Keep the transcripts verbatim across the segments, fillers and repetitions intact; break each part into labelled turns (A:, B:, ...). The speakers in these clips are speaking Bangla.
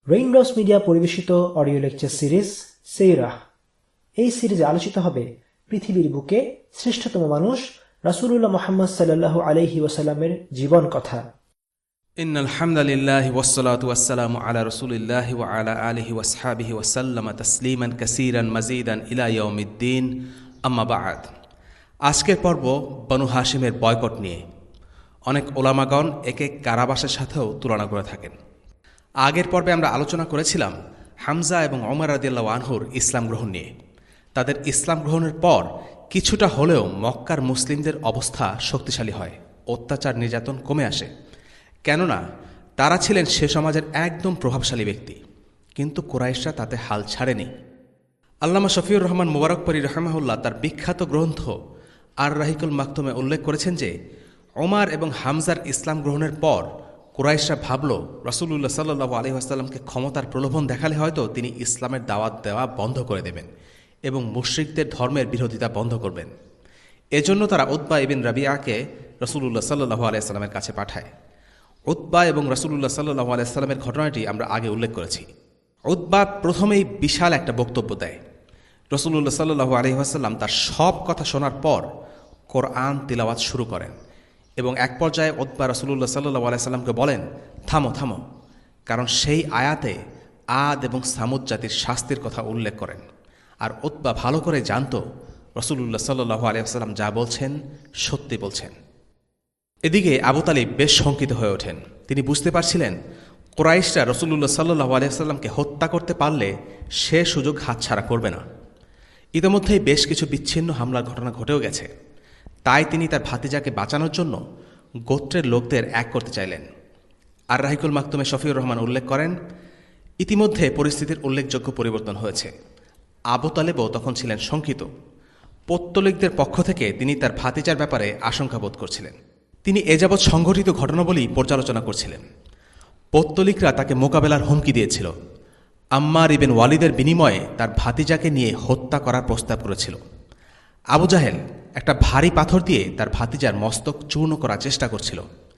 A: রেইনড্রপস মিডিয়া পরিবেশিত অডিও লেকচার সিরিজ সেইরাহ। এই সিরিজে আলোচিত হবে পৃথিবীর বুকে শ্রেষ্ঠতম মানুষ রাসূলুল্লাহ মুহাম্মদ সাল্লাল্লাহু আলাইহি ওয়াসাল্লামের জীবন কথা।
B: ইন্নাল হামদালিল্লাহি ওয়াসসালাতু ওয়াসসালামু আলা রাসূলিল্লাহি ওয়া আলা আলিহি ওয়াসহাবিহি ওয়াসাল্লামা তাসলিমান কাসীরান মাজিদান ইলা ইয়াউমিদ্দিন, আম্মা বা'দ। আজকের পর্ব বনু হাশিমের বয়কট নিয়ে। অনেক ওলামাগণ একে কারাবাসের সাথেও তুলনা করে থাকেন। আগের পর্বে আমরা আলোচনা করেছিলাম হামজা এবং ওমর রাদিয়াল্লাহু আনহুর ইসলাম গ্রহণ নিয়ে। তাদের ইসলাম গ্রহণের পর কিছুটা হলেও মক্কার মুসলিমদের অবস্থা শক্তিশালী হয়, অত্যাচার নির্যাতন কমে আসে। কেননা তারা ছিলেন সে সমাজের একদম প্রভাবশালী ব্যক্তি, কিন্তু কুরাইশরা তাতে হাল ছাড়েনি। আল্লামা শফিউর রহমান মুবারকপুরী রাহিমাহুল্লাহ তার বিখ্যাত গ্রন্থ আর রাহিকুল মাকতুমে উল্লেখ করেছেন যে ওমর এবং হামজার ইসলাম গ্রহণের পর কুরাইশরা ভাবল রাসূলুল্লাহ সাল্লাল্লাহু আলাইহি ওয়াসাল্লামকে ক্ষমতার প্রলোভন দেখালে হয়তো তিনি ইসলামের দাওয়াত দেওয়া বন্ধ করে দেবেন এবং মুশরিকদের ধর্মের বিরোধিতা বন্ধ করবেন। এজন্য তারা উতবা ইবিন রাবিয়াকে রাসূলুল্লাহ সাল্লাল্লাহু আলাইহি ওয়াসাল্লামের কাছে পাঠায়। উতবা এবং রাসূলুল্লাহ সাল্লাল্লাহু আলাইহি ওয়াসাল্লামের ঘটনাটি আমরা আগে উল্লেখ করেছি। উতবা প্রথমেই বিশাল একটা বক্তব্য দেয়। রাসূলুল্লাহ সাল্লাল্লাহু আলাইহি ওয়াসাল্লাম তার সব কথা শোনার পর কোরআন তিলাওয়াত শুরু করেন এবং এক পর্যায়ে উতবা রাসূলুল্লাহ সাল্লাল্লাহু আলাইহি ওয়াসাল্লামকে বলেন, থামো থামো, কারণ সেই আয়াতে আদ এবং সামুদ জাতির শাস্তির কথা উল্লেখ করেন। আর উতবা ভালো করে জানত রাসূলুল্লাহ সাল্লাল্লাহু আলাইহি ওয়াসাল্লাম যা বলছেন সত্যি বলছেন। এদিকে আবু তালিব বেশ শঙ্কিত হয়ে ওঠেন। তিনি বুঝতে পারছিলেন কুরাইশরা রাসূলুল্লাহ সাল্লাল্লাহু আলাইহি ওয়াসাল্লামকে হত্যা করতে পারলে সে সুযোগ হাতছাড়া করবে না। ইতিমধ্যেই বেশ কিছু বিচ্ছিন্ন হামলার ঘটনা ঘটেও গেছে। তাই তিনি তার ভাতিজাকে বাঁচানোর জন্য গোত্রের লোকদের এক করতে চাইলেন। আর রাহিকুল মাকতুমে শফিউর রহমান উল্লেখ করেন, ইতিমধ্যে পরিস্থিতির উল্লেখযোগ্য পরিবর্তন হয়েছে। আবু তালেবও তখন ছিলেন শঙ্কিত। পৌত্তলিকদের পক্ষ থেকে তিনি তার ভাতিজার ব্যাপারে আশঙ্কা বোধ করছিলেন। তিনি এ যাবৎ সংঘটিত ঘটনাবলী পর্যালোচনা করছিলেন। পৌত্তলিকরা তাকে মোকাবেলার হুমকি দিয়েছিল। আম্মার ইবেন ওয়ালিদের বিনিময়ে তার ভাতিজাকে নিয়ে হত্যা করার প্রস্তাব করেছিল। আবু জাহেল একটা ভারী পাথর দিয়ে তার ভাতিজার মস্তক চূর্ণ করার চেষ্টা করছিল।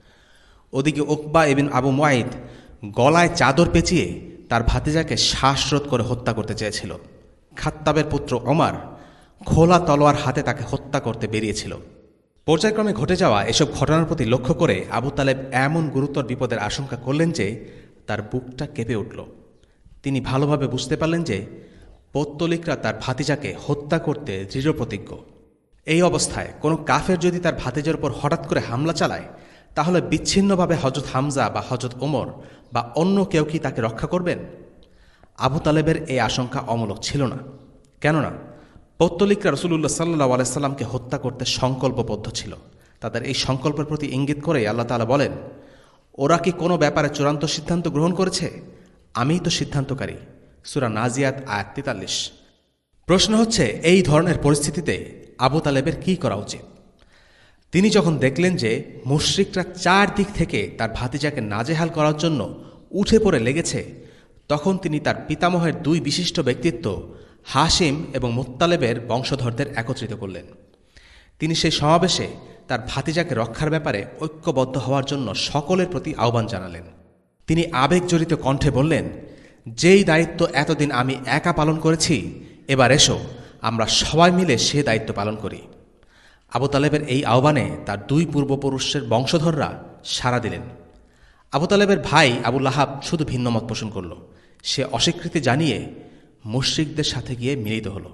B: ওদিকে উকবা ইবিন আবু মুআইদ গলায় চাদর পেঁচিয়ে তার ভাতিজাকে শ্বাসরোধ করে হত্যা করতে চেয়েছিল। খাত্তাবের পুত্র ওমর খোলা তলোয়ার হাতে তাকে হত্যা করতে বেরিয়েছিল। পর্যায়ক্রমে ঘটে যাওয়া এসব ঘটনার প্রতি লক্ষ্য করে আবু তালেব এমন গুরুতর বিপদের আশঙ্কা করলেন যে তার বুকটা কেঁপে উঠল। তিনি ভালোভাবে বুঝতে পারলেন যে পৌত্তলিকরা তার ভাতিজাকে হত্যা করতে দৃঢ়প্রতিজ্ঞ। এই অবস্থায় কোনো কাফের যদি তার ভাতিজার উপর হঠাৎ করে হামলা চালায়, তাহলে বিচ্ছিন্নভাবে হযরত হামজা বা হযরত ওমর বা অন্য কেউ কি তাকে রক্ষা করবেন? আবু তালেবের এই আশঙ্কা অমূলক ছিল না। কেননা পৌত্তলিকরা রাসূলুল্লাহ সাল্লাল্লাহু আলাইহি ওয়াসাল্লামকে হত্যা করতে সংকল্পবদ্ধ ছিল। তাদের এই সংকল্পের প্রতি ইঙ্গিত করে আল্লাহ তাআলা বলেন, ওরা কি কোনো ব্যাপারে চূড়ান্ত সিদ্ধান্ত গ্রহণ করেছে? আমিই তো সিদ্ধান্তকারী। সূরা নাজিয়াত আয়াত তেতাল্লিশ। প্রশ্ন হচ্ছে, এই ধরনের পরিস্থিতিতে আবু তালেবের কী করা উচিত? তিনি যখন দেখলেন যে মুশরিকরা চারদিক থেকে তার ভাতিজাকে নাজেহাল করার জন্য উঠে পড়ে লেগেছে, তখন তিনি তার পিতামহের দুই বিশিষ্ট ব্যক্তিত্ব হাশিম এবং মুত্তালেবের বংশধরদের একত্রিত করলেন। তিনি সেই সমাবেশে তার ভাতিজাকে রক্ষার ব্যাপারে ঐক্যবদ্ধ হওয়ার জন্য সকলের প্রতি আহ্বান জানালেন। তিনি আবেগজড়িত কণ্ঠে বললেন, যেই দায়িত্ব এতদিন আমি একা পালন করেছি, এবার এসো আমরা সবাই মিলে সে দায়িত্ব পালন করি। আবু তালেবের এই আহ্বানে তার দুই পূর্বপুরুষের বংশধররা সাড়া দিলেন। আবু তালেবের ভাই আবু লাহাব শুধু ভিন্নমত পোষণ করল। সে অস্বীকৃতি জানিয়ে মুশরিকদের সাথে গিয়ে মিলিত হল।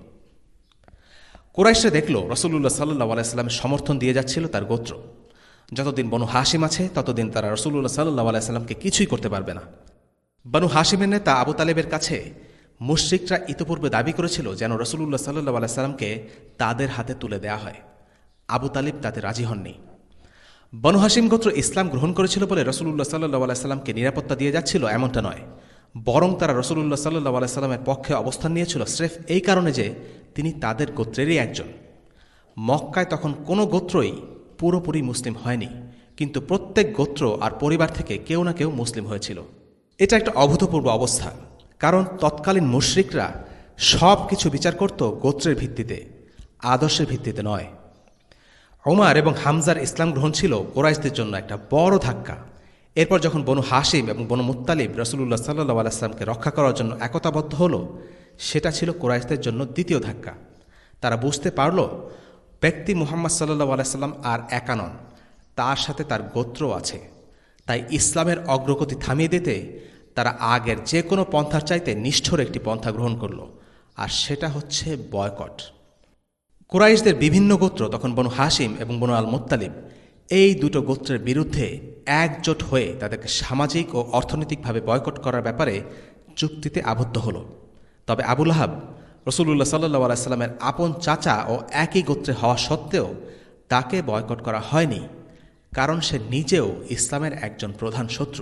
B: কুরাইশরা দেখল রাসূলুল্লাহ সাল্লাল্লাহু আলাইহি ওয়াসাল্লামের সমর্থন দিয়ে যাচ্ছিল তার গোত্র। যতদিন বনু হাশিম আছে ততদিন তারা রাসূলুল্লাহ সাল্লাল্লাহু আলাইহি ওয়াসাল্লামকে কিছুই করতে পারবে না। বনু হাশিমের নেতা আবু তালেবের কাছে মুশরিকরা ইতপূর্বে দাবি করেছিল যেন রাসূলুল্লাহ সাল্লাল্লাহু আলাইহি ওয়াসাল্লামকে তাদের হাতে তুলে দেয়া হয়। আবু তালিব তাতে রাজি হননি। বনু হাশিম গোত্র ইসলাম গ্রহণ করেছিল বলে রাসূলুল্লাহ সাল্লাল্লাহু আলাইহি ওয়াসাল্লামকে নিরাপত্তা দিয়ে যাচ্ছিল এমনটা নয়, বরং তারা রাসূলুল্লাহ সাল্লাল্লাহু আলাইহি ওয়াসাল্লামের পক্ষে অবস্থান নিয়েছিল স্রেফ এই কারণে যে তিনি তাদের গোত্রেরই একজন। মক্কায় তখন কোনো গোত্রই পুরোপুরি মুসলিম হয়নি, কিন্তু প্রত্যেক গোত্র আর পরিবার থেকে কেউ না কেউ মুসলিম হয়েছিল। এটা একটা অভূতপূর্ব অবস্থা, কারণ তৎকালীন মুশরিকরা সব কিছু বিচার করত গোত্রের ভিত্তিতে, আদর্শের ভিত্তিতে নয়। ওমর এবং হামজার ইসলাম গ্রহণ ছিল কুরাইশদের জন্য একটা বড় ধাক্কা। এরপর যখন বনু হাশিম এবং বনু মুত্তালিব রাসূলুল্লাহ সাল্লাল্লাহু আলাইহি ওয়াসাল্লামকে রক্ষা করার জন্য একতাবদ্ধ হলো, সেটা ছিল কুরাইশদের জন্য দ্বিতীয় ধাক্কা। তারা বুঝতে পারল ব্যক্তি মুহাম্মদ সাল্লাল্লাহু আলাইহি ওয়াসাল্লাম আর একা নন, তার সাথে তার গোত্র আছে। তাই ইসলামের অগ্রগতি থামিয়ে দিতে তারা আগের যে কোনো পন্থার চাইতে নিষ্ঠুর একটি পন্থা গ্রহণ করল, আর সেটা হচ্ছে বয়কট। কুরাইশদের বিভিন্ন গোত্র তখন বনু হাশিম এবং বনু আল মুত্তালিব এই দুটো গোত্রের বিরুদ্ধে একজোট হয়ে তাদেরকে সামাজিক ও অর্থনৈতিকভাবে বয়কট করার ব্যাপারে চুক্তিতে আবদ্ধ হল। তবে আবু লাহাব রাসূলুল্লাহ সাল্লাল্লাহু আলাইহি ওয়াসাল্লামের আপন চাচা ও একই গোত্রে হওয়া সত্ত্বেও তাকে বয়কট করা হয়নি, কারণ সে নিজেও ইসলামের একজন প্রধান শত্রু।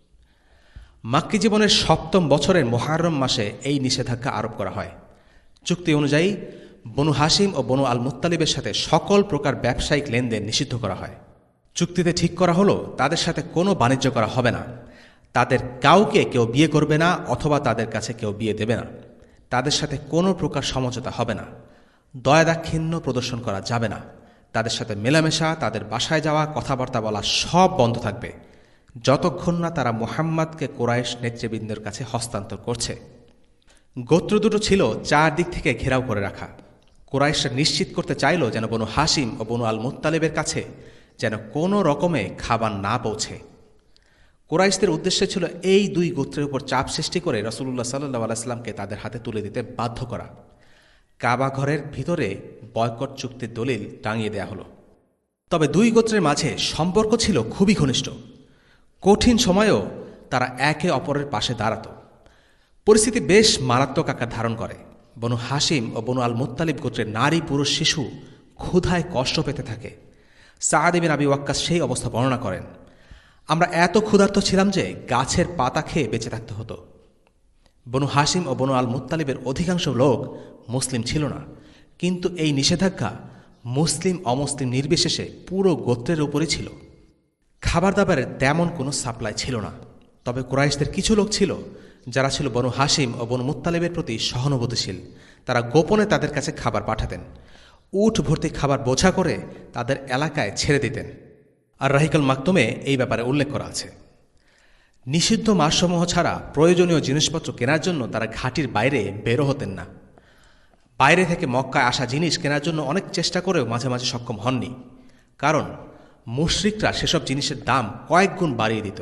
B: মাক্কী জীবনের সপ্তম বছরের মুহররম মাসে এই নিষেধাজ্ঞা আরোপ করা হয়। চুক্তি অনুযায়ী বনু হাশিম ও বনু আল মুত্তালিবের সাথে সকল প্রকার ব্যবসায়িক লেনদেন নিষিদ্ধ করা হয়। চুক্তিতে ঠিক করা হলো তাদের সাথে কোনো বাণিজ্য করা হবে না, তাদের কাউকে কেউ বিয়ে করবে না অথবা তাদের কাছে কেউ বিয়ে দেবে না, তাদের সাথে কোনো প্রকার সমঝোতা হবে না, দয়াদাক্ষিণ্য প্রদর্শন করা যাবে না, তাদের সাথে মেলামেশা, তাদের বাসায় যাওয়া, কথাবার্তা বলা সব বন্ধ থাকবে যতক্ষণ না তারা মুহাম্মাদকে কুরাইশ নেতৃবৃন্দের কাছে হস্তান্তর করছে। গোত্র দুটো ছিল চারদিক থেকে ঘেরাও করে রাখা। কুরাইশরা নিশ্চিত করতে চাইল যেন বনু হাশিম ও বনু আল মুত্তালিবের কাছে যেন কোনো রকমে খাবার না পৌঁছে। কুরাইশদের উদ্দেশ্য ছিল এই দুই গোত্রের উপর চাপ সৃষ্টি করে রাসূলুল্লাহ সাল্লাল্লাহু আলাইহি ওয়াসাল্লামকে তাদের হাতে তুলে দিতে বাধ্য করা। কাবা ঘরের ভিতরে বয়কট চুক্তির দলিল টাঙিয়ে দেয়া হলো। তবে দুই গোত্রের মাঝে সম্পর্ক ছিল খুবই ঘনিষ্ঠ। কঠিন সময়েও তারা একে অপরের পাশে দাঁড়াত। পরিস্থিতি বেশ মারাত্মক আকার ধারণ করে। বনু হাশিম ও বনু আল মুত্তালিব গোত্রের নারী পুরুষ শিশু ক্ষুধায় কষ্ট পেতে থাকে। সাআদ ইবনে আবি ওয়াক্কাস সেই অবস্থা বর্ণনা করেন, আমরা এত ক্ষুধার্ত ছিলাম যে গাছের পাতা খেয়ে বেঁচে থাকতে হতো। বনু হাশিম ও বনু আল মুত্তালিবের অধিকাংশ লোক মুসলিম ছিল না, কিন্তু এই নিষেধাজ্ঞা মুসলিম অমুসলিম নির্বিশেষে পুরো গোত্রের উপরই ছিল। খাবার দাবারের তেমন কোনো সাপ্লাই ছিল না। তবে কুরাইশদের কিছু লোক ছিল যারা ছিল বনু হাশিম ও বনু মুত্তালিবের প্রতি সহানুভূতিশীল। তারা গোপনে তাদের কাছে খাবার পাঠাতেন, উট ভর্তি খাবার বোঝা করে তাদের এলাকায় ছেড়ে দিতেন। আর রাহিকুল মাকতুমে এই ব্যাপারে উল্লেখ করা আছে। নিষিদ্ধ মাসসমূহ ছাড়া প্রয়োজনীয় জিনিসপত্র কেনার জন্য তারা ঘাটির বাইরে বেরো হতেন না। বাইরে থেকে মক্কায় আসা জিনিস কেনার জন্য অনেক চেষ্টা করেও মাঝে মাঝে সক্ষম হননি, কারণ মুশরিকরা সেসব জিনিসের দাম কয়েক গুণ বাড়িয়ে দিত।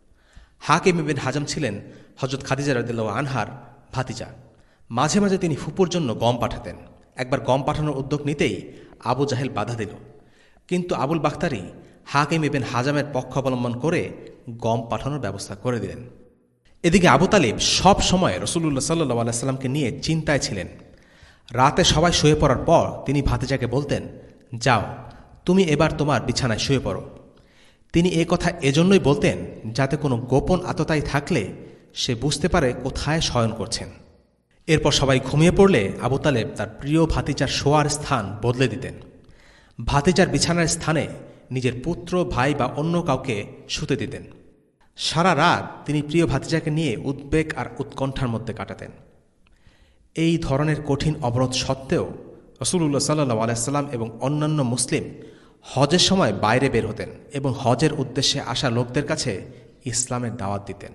B: হাকিম ইবনে হাজাম ছিলেন হযরত খাদিজা রাদিয়াল্লাহু আনহার ভাতিজা। মাঝে মাঝে তিনি ফুপুর জন্য গম পাঠাতেন। একবার গম পাঠানোর উদ্যোগ নিতেই আবু জাহেল বাধা দিল, কিন্তু আবুল বাখতারি হাকিম ইবনে হাজামের পক্ষ অবলম্বন করে গম পাঠানোর ব্যবস্থা করে দিলেন। এদিকে আবু তালিব সব সময় রাসূলুল্লাহ সাল্লাল্লাহু আলাইহি ওয়াসাল্লামকে নিয়ে চিন্তায় ছিলেন। রাতে সবাই শুয়ে পড়ার পর তিনি ভাতিজাকে বলতেন, যাও তুমি এবার তোমার বিছানায় শুয়ে পড়ো। তিনি এ কথা এজন্যই বলতেন যাতে কোনো গোপন আততায়ী থাকলে সে বুঝতে পারে কোথায় শয়ন করছেন। এরপর সবাই ঘুমিয়ে পড়লে আবু তালেব তার প্রিয় ভাতিজার শোয়ার স্থান বদলে দিতেন। ভাতিজার বিছানার স্থানে নিজের পুত্র, ভাই বা অন্য কাউকে শুতে দিতেন। সারা রাত তিনি প্রিয় ভাতিজাকে নিয়ে উদ্বেগ আর উৎকণ্ঠার মধ্যে কাটাতেন। এই ধরনের কঠিন অবরোধ সত্ত্বেও রাসূলুল্লাহ সাল্লাল্লাহু আলাইহি ওয়াসাল্লাম এবং অন্যান্য মুসলিম হজের সময় বাইরে বের হতেন এবং হজের উদ্দেশ্যে আসা লোকদের কাছে ইসলামের দাওয়াত দিতেন।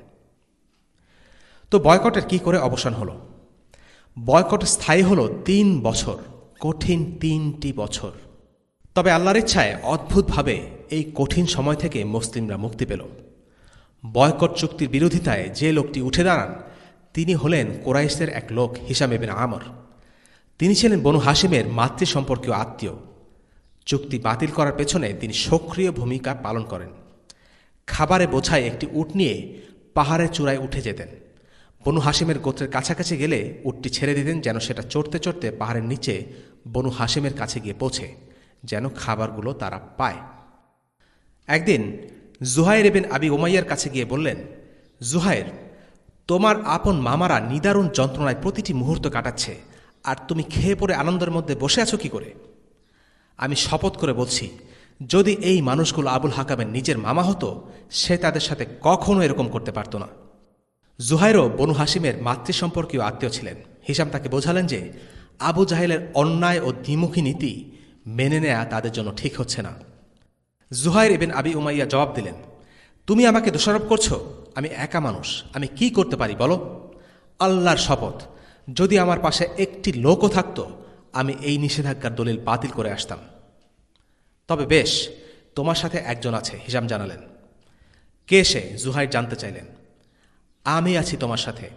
B: তো বয়কটের কি করে অবসান হলো? বয়কট স্থায়ী হলো তিন বছর, কঠিন তিনটি বছর। তবে আল্লাহর ইচ্ছায় অদ্ভুতভাবে এই কঠিন সময় থেকে মুসলিমরা মুক্তি পেল। বয়কট চুক্তির বিরোধিতায় যে লোকটি উঠে দাঁড়ান তিনি হলেন কুরাইশদের এক লোক, হিশাম ইবনে আমর। তিনি ছিলেন বনু হাশিমের মাতৃ সম্পর্কীয় আত্মীয়। চুক্তি বাতিল করার পেছনে তিনি সক্রিয় ভূমিকা পালন করেন। খাবারে বোঝায় একটি উট নিয়ে পাহাড়ের চূড়ায় উঠে যেতেন। বনু হাশিমের গোত্রের কাছাকাছি গেলে উটটি ছেড়ে দিতেন যেন সেটা চড়তে চড়তে পাহাড়ের নিচে বনু হাশিমের কাছে গিয়ে পৌঁছে, যেন খাবারগুলো তারা পায়। একদিন জুহাইর ইবনে আবি উমাইয়ার কাছে গিয়ে বললেন, জুহাইর, তোমার আপন মামারা নিদারুণ যন্ত্রণায় প্রতিটি মুহূর্ত কাটাচ্ছে, আর তুমি খেয়ে পড়ে আনন্দের মধ্যে বসে আছো কি করে? আমি শপথ করে বলছি, যদি এই মানুষগুলো আবুল হাকামের নিজের মামা হতো, সে তাদের সাথে কখনো এরকম করতে পারত না। জুহাইরও বনু হাশিমের মাতৃ সম্পর্কীয় আত্মীয় ছিলেন। হিশাম তাকে বোঝালেন যে আবু জাহেলের অন্যায় ও দ্বিমুখী নীতি মেনে নেয়া তাদের জন্য ঠিক হচ্ছে না। জুহাইর ইবনে আবি উমাইয়া জবাব দিলেন, তুমি আমাকে দোষারোপ করছো? আমি একা মানুষ, আমি কি করতে পারি বলো? আল্লাহর শপথ, যদি আমার পাশে একটি লোকও থাকতো, আমি এই নিষেধাজ্ঞার দলিল বাতিল করে আসতাম। তবে বেশ, তোমার সাথে একজন আছে, হিশাম জানালেন। কে সে? জুহাইর জানতে চাইলেন। আমি আছি তোমার সাথে।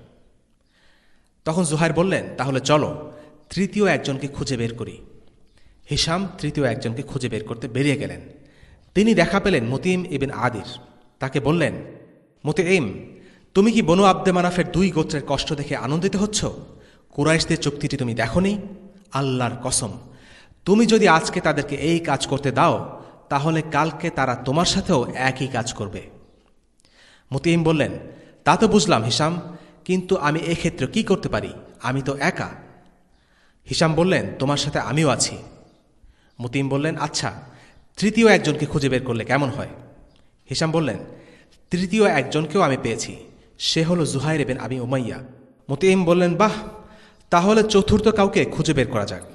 B: তখন জুহাইর বললেন, তাহলে চলো তৃতীয় একজনকে খুঁজে বের করি। হিশাম তৃতীয় একজনকে খুঁজে বের করতে বেরিয়ে গেলেন। তিনি দেখা পেলেন মুতিম ইবিন আদির। তাকে বললেন, মুতিম, তুমি কি বনু আব্দে মানাফের দুই গোত্রের কষ্ট দেখে আনন্দিত হচ্ছ? কুরাইশদের চুক্তিটি তুমি দেখোনি? আল্লাহর কসম, তুমি যদি আজকে তাদেরকে এই কাজ করতে দাও, তাহলে কালকে তারা তোমার সাথেও একই কাজ করবে। মুতিম বললেন, তা তো বুঝলাম হিশাম, কিন্তু আমি এক্ষেত্রে কি করতে পারি? আমি তো একা। হিশাম বললেন, তোমার সাথে আমিও আছি। মুতিম বললেন, আচ্ছা, তৃতীয় একজনকে খুঁজে বের করলে কেমন হয়? হিশাম বললেন, তৃতীয় একজনকেও আমি পেয়েছি, সে হলো জুহাইর ইবনে আবি উমাইয়া। মুতিম বললেন, বাহ, তাহলে চতুর্থ কাউকে খুঁজে বের করা যাক।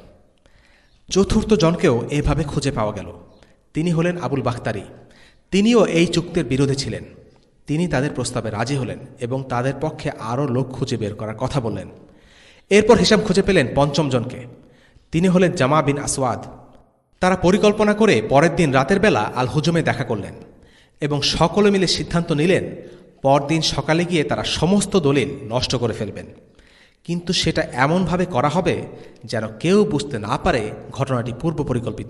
B: চতুর্থ জনকেও এভাবে খুঁজে পাওয়া গেল। তিনি হলেন আবুল বাখতারি। তিনিও এই চুক্তির বিরোধী ছিলেন। তিনি তাদের প্রস্তাবে রাজি হলেন এবং তাদের পক্ষে আরও লোক খুঁজে বের করার কথা বললেন। এরপর হিশাম খুঁজে পেলেন পঞ্চম জনকে। তিনি হলেন জামা বিন আসওয়াদ। তারা পরিকল্পনা করে পরের দিন রাতের বেলা আল হুজুমে দেখা করলেন এবং সকলে মিলে সিদ্ধান্ত নিলেন পরদিন সকালে গিয়ে তারা সমস্ত দলিল নষ্ট করে ফেলবেন, কিন্তু সেটা এমনভাবে করা হবে যেন কেউ বুঝতে না পারে ঘটনাটি পূর্ব পরিকল্পিত।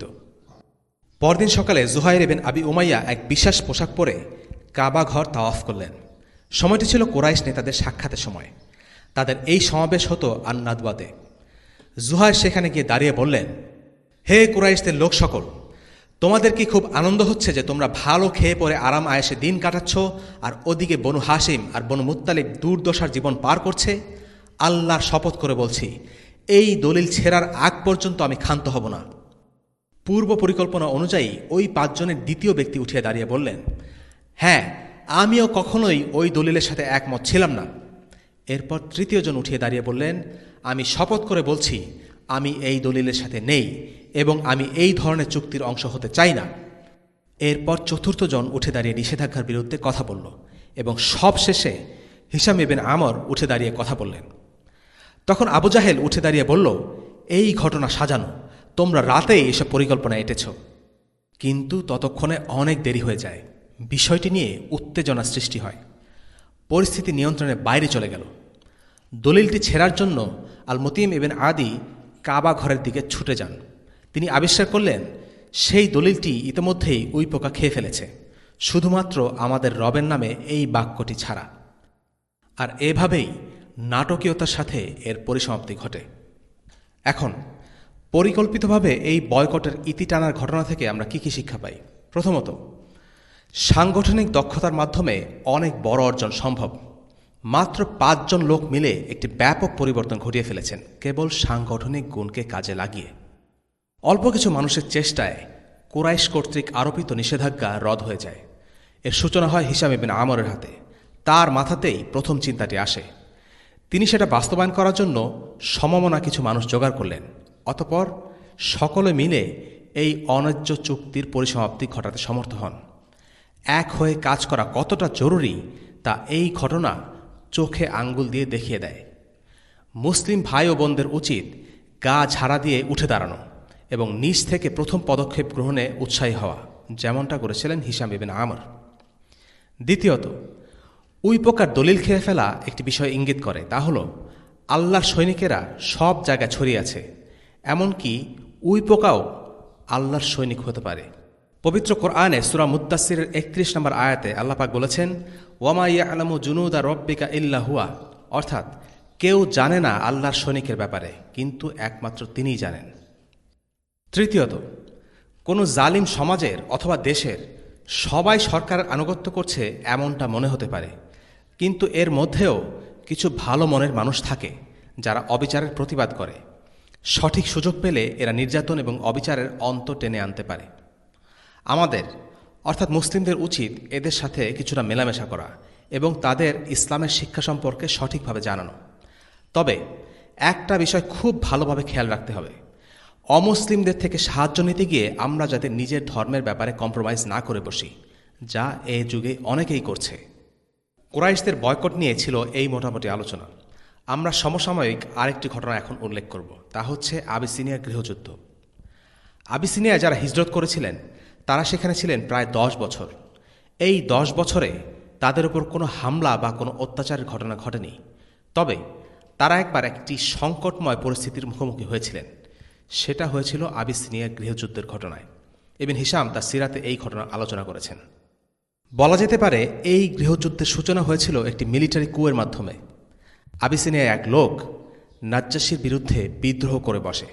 B: পরদিন সকালে জুহাইর ইবনে আবি উমাইয়া এক বিশেষ পোশাক পরে কাবা ঘর তাওয়াফ করলেন। সময়টি ছিল কুরাইশ নেতাদের সাক্ষাতের সময়। তাদের এই সমাবেশ হতো আন-নাদওয়াতে। জুহাইর সেখানে গিয়ে দাঁড়িয়ে বললেন, হে কুরাইশদের লোক সকল, তোমাদের কি খুব আনন্দ হচ্ছে যে তোমরা ভালো খেয়ে পরে আরাম আয়েশে দিন কাটাচ্ছ, আর ওদিকে বনু হাসিম আর বনু মুত্তালিব দুর্দশার জীবন পার করছে? আল্লাহর শপথ করে বলছি, এই দলিল ছেঁড়ার আগ পর্যন্ত আমি ক্ষান্ত হব না। পূর্ব পরিকল্পনা অনুযায়ী ওই পাঁচজনের দ্বিতীয় ব্যক্তি উঠিয়ে দাঁড়িয়ে বললেন, হ্যাঁ, আমিও কখনোই ওই দলিলের সাথে একমত ছিলাম না। এরপর তৃতীয় জন উঠিয়ে দাঁড়িয়ে বললেন, আমি শপথ করে বলছি, আমি এই দলিলের সাথে নেই এবং আমি এই ধরনের চুক্তির অংশ হতে চাই না। এরপর চতুর্থ জন উঠে দাঁড়িয়ে নিষেধাজ্ঞার বিরুদ্ধে কথা বলল এবং সবশেষে হিশাম ইবনে আমর উঠে দাঁড়িয়ে কথা বললেন। তখন আবু জাহেল উঠে দাঁড়িয়ে বলল, এই ঘটনা সাজানো, তোমরা রাতেই এসব পরিকল্পনা এঁটেছ। কিন্তু ততক্ষণে অনেক দেরি হয়ে যায়। বিষয়টি নিয়ে উত্তেজনা সৃষ্টি হয়। পরিস্থিতি নিয়ন্ত্রণের বাইরে চলে গেল। দলিলটি ছেঁড়ার জন্য আল মুতিম ইবনে আদি কাবা ঘরের দিকে ছুটে যান। তিনি আবিষ্কার করলেন সেই দলিলটি ইতিমধ্যেই উই পোকা খেয়ে ফেলেছে, শুধুমাত্র আমাদের রবের নামে এই বাক্যটি ছাড়া। আর এভাবেই নাটকীয়তার সাথে এর পরিসমাপ্তি ঘটে। এখন পরিকল্পিতভাবে এই বয়কটের ইতি টানার ঘটনা থেকে আমরা কি কি শিক্ষা পাই? প্রথমত, সাংগঠনিক দক্ষতার মাধ্যমে অনেক বড় অর্জন সম্ভব। মাত্র পাঁচজন লোক মিলে একটি ব্যাপক পরিবর্তন ঘটিয়ে ফেলেছেন কেবল সাংগঠনিক গুণকে কাজে লাগিয়ে। অল্প কিছু মানুষের চেষ্টায় কুরাইশ কর্তৃক আরোপিত নিষেধাজ্ঞা রদ হয়ে যায়। এর সূচনা হয় হিশাম ইবনে আমরের হাতে। তার মাথাতেই প্রথম চিন্তাটি আসে। তিনি সেটা বাস্তবায়ন করার জন্য সমমনা কিছু মানুষ জোগাড় করলেন। অতঃপর সকলে মিলে এই অন্যায্য চুক্তির পরিসমাপ্তি ঘটাতে সমর্থ হন। এক হয়ে কাজ করা কতটা জরুরি তা এই ঘটনা চোখে আঙ্গুল দিয়ে দেখিয়ে দেয়। মুসলিম ভাই ও বোনদের উচিত গা ঝাড়া দিয়ে উঠে দাঁড়ানো এবং নিজ থেকে প্রথম পদক্ষেপ গ্রহণে উৎসাহী হওয়া, যেমনটা করেছিলেন হিশাম ইবনে আমর। দ্বিতীয়ত, উই পোকার দলিল খেয়ে ফেলা একটি বিষয় ইঙ্গিত করে, তা হল আল্লাহর সৈনিকেরা সব জায়গায় ছড়িয়ে আছে। এমনকি উই পোকাও আল্লাহর সৈনিক হতে পারে। পবিত্র কোরআনে সূরা মুদ্দাসসিরের একত্রিশ নম্বর আয়াতে আল্লাহ পাক বলেছেন, ওয়ামা ইয়ালামু জুনুদা রব্বিকা ইল্লা হুয়া, অর্থাৎ কেউ জানে না আল্লাহর সৈনিকের ব্যাপারে, কিন্তু একমাত্র তিনিই জানেন। তৃতীয়ত, কোনো জালিম সমাজের অথবা দেশের সবাই সরকারের আনুগত্য করছে এমনটা মনে হতে পারে, কিন্তু এর মধ্যেও কিছু ভালো মনের মানুষ থাকে যারা অবিচারের প্রতিবাদ করে। সঠিক সুযোগ পেলে এরা নির্যাতন এবং অবিচারের অন্ত টেনে আনতে পারে। আমাদের অর্থাৎ মুসলিমদের উচিত এদের সাথে কিছুটা মেলামেশা করা এবং তাদের ইসলামের শিক্ষা সম্পর্কে সঠিকভাবে জানানো। তবে একটা বিষয় খুব ভালোভাবে খেয়াল রাখতে হবে, অমুসলিমদের থেকে সাহায্য নিতে গিয়ে আমরা যাতে নিজের ধর্মের ব্যাপারে কম্প্রোমাইজ না করে বসি, যা এ যুগে অনেকেই করছে। কুরাইশদের বয়কট নিয়ে ছিল এই মোটামুটি আলোচনা। আমরা সমসাময়িক আরেকটি ঘটনা এখন উল্লেখ করব, তা হচ্ছে আবিসিনিয়ার গৃহযুদ্ধ। আবিসিনিয়ায় যারা হিজরত করেছিলেন তারা সেখানে ছিলেন প্রায় দশ বছর। এই দশ বছরে তাদের উপর কোনো হামলা বা কোনো অত্যাচারের ঘটনা ঘটেনি। তবে তারা একবার একটি সংকটময় পরিস্থিতির মুখোমুখি হয়েছিলেন। সেটা হয়েছিল আবিসিনিয়া গৃহযুদ্ধের ঘটনায়। ইবনে হিশাম তার সিরাতে এই ঘটনা আলোচনা করেছেন। বলা যেতে পারে এই গৃহযুদ্ধের সূচনা হয়েছিল একটি মিলিটারি কুয়ের মাধ্যমে। আবিসিনিয়ায় এক লোক নাজ্জাশীর বিরুদ্ধে বিদ্রোহ করে বসে।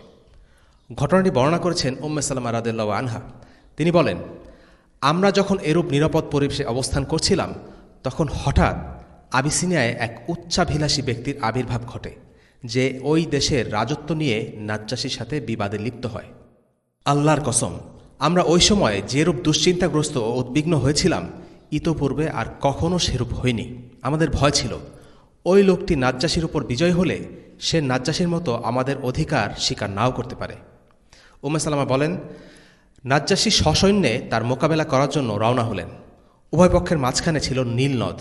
B: ঘটনাটি বর্ণনা করেছেন উম্মে সালামা রাদিয়াল্লাহু আনহা। তিনি বলেন, আমরা যখন এরূপ নিরাপদ পরিবেশে অবস্থান করছিলাম তখন হঠাৎ আবিসিনিয়ায় এক উচ্চাভিলাষী ব্যক্তির আবির্ভাব ঘটে, যে ওই দেশের রাজত্ব নিয়ে নাজ্জাশীর সাথে বিবাদে লিপ্ত হয়। আল্লাহর কসম, আমরা ওই সময়ে যেরূপ দুশ্চিন্তাগ্রস্ত ও উদ্বিগ্ন হয়েছিলাম ইতোপূর্বে আর কখনও সেরূপ হয়নি। আমাদের ভয় ছিল ওই লোকটি নাজ্জাশীর উপর বিজয় হলে সে নাজ্জাশীর মতো আমাদের অধিকার স্বীকার নাও করতে পারে। উম্মে সালামা বলেন, নাজ্জাশী সসৈন্যে তার মোকাবেলা করার জন্য রওনা হলেন। উভয় পক্ষের মাঝখানে ছিল নীল নদ।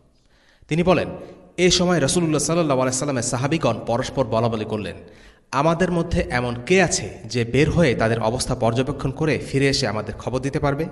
B: তিনি বলেন, এ সময় রাসূলুল্লাহ সাল্লাল্লাহু আলাইহি সাল্লামের সাহাবীগণ পরস্পর বলাবলি করলেন, আমাদের মধ্যে এমন কে আছে যে বের হয়ে তাদের অবস্থা পর্যবেক্ষণ করে ফিরে এসে আমাদের খবর দিতে পারবে?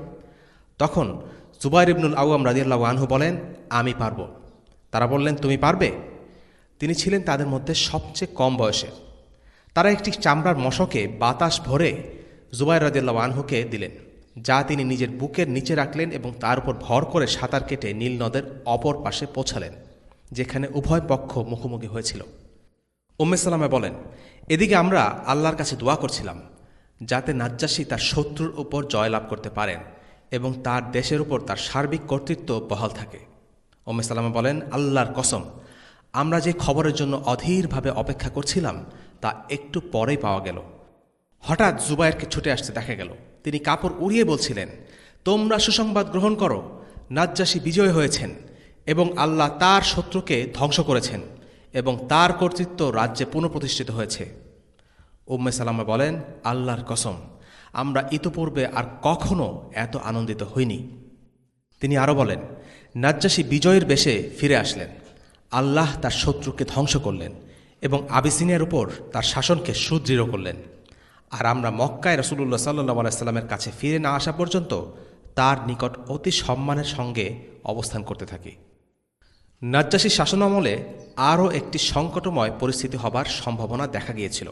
B: তখন জুবাইর ইবনুল আওয়াম রাদিয়াল্লাহু আনহু বলেন, আমি পারব। তারা বললেন, তুমি পারবে? তিনি ছিলেন তাদের মধ্যে সবচেয়ে কম বয়সের। তারা একটি চামড়ার মশকে বাতাস ভরে জুবাইর রাদিয়াল্লাহু আনহুকে দিলেন, যা তিনি নিজের বুকের নিচে রাখলেন এবং তার উপর ভর করে সাঁতার কেটে নীল নদের অপর পাশে পৌঁছালেন, যেখানে উভয় পক্ষ মুখোমুখি হয়েছিল। উম্মে সালামা বলেন, এদিকে আমরা আল্লাহর কাছে দোয়া করছিলাম যাতে নাজ্জাশী তার শত্রুর উপর জয়লাভ করতে পারেন এবং তার দেশের উপর তার সার্বিক কর্তৃত্ব বহাল থাকে। উম্মে সালামা বলেন, আল্লাহর কসম, আমরা যে খবরের জন্য অধীরভাবে অপেক্ষা করছিলাম তা একটু পরেই পাওয়া গেল। হঠাৎ জুবাইরকে ছুটে আসতে দেখা গেল। তিনি কাপড় উড়িয়ে বলছিলেন, তোমরা সুসংবাদ গ্রহণ করো, নাজ্জাশী বিজয় হয়েছেন এবং আল্লাহ তার শত্রুকে ধ্বংস করেছেন এবং তার কর্তৃত্ব রাজ্যে পুনঃপ্রতিষ্ঠিত হয়েছে। উম্মে সালামা বলেন, আল্লাহর কসম, আমরা ইতোপূর্বে আর কখনো এত আনন্দিত হইনি। তিনি আরও বলেন, নাজ্জাশী বিজয়ের বেশে ফিরে আসলেন, আল্লাহ তার শত্রুকে ধ্বংস করলেন এবং আবিসিনিয়ার উপর তার শাসনকে সুদৃঢ় করলেন। আর আমরা মক্কায় রাসূলুল্লাহ সাল্লাল্লাহু আলাইহি সাল্লামের কাছে ফিরে না আসা পর্যন্ত তার নিকট অতি সম্মানের সঙ্গে অবস্থান করতে থাকি। নাজ্জাশীর শাসনামলে আরও একটি সংকটময় পরিস্থিতি হবার সম্ভাবনা দেখা গিয়েছিল।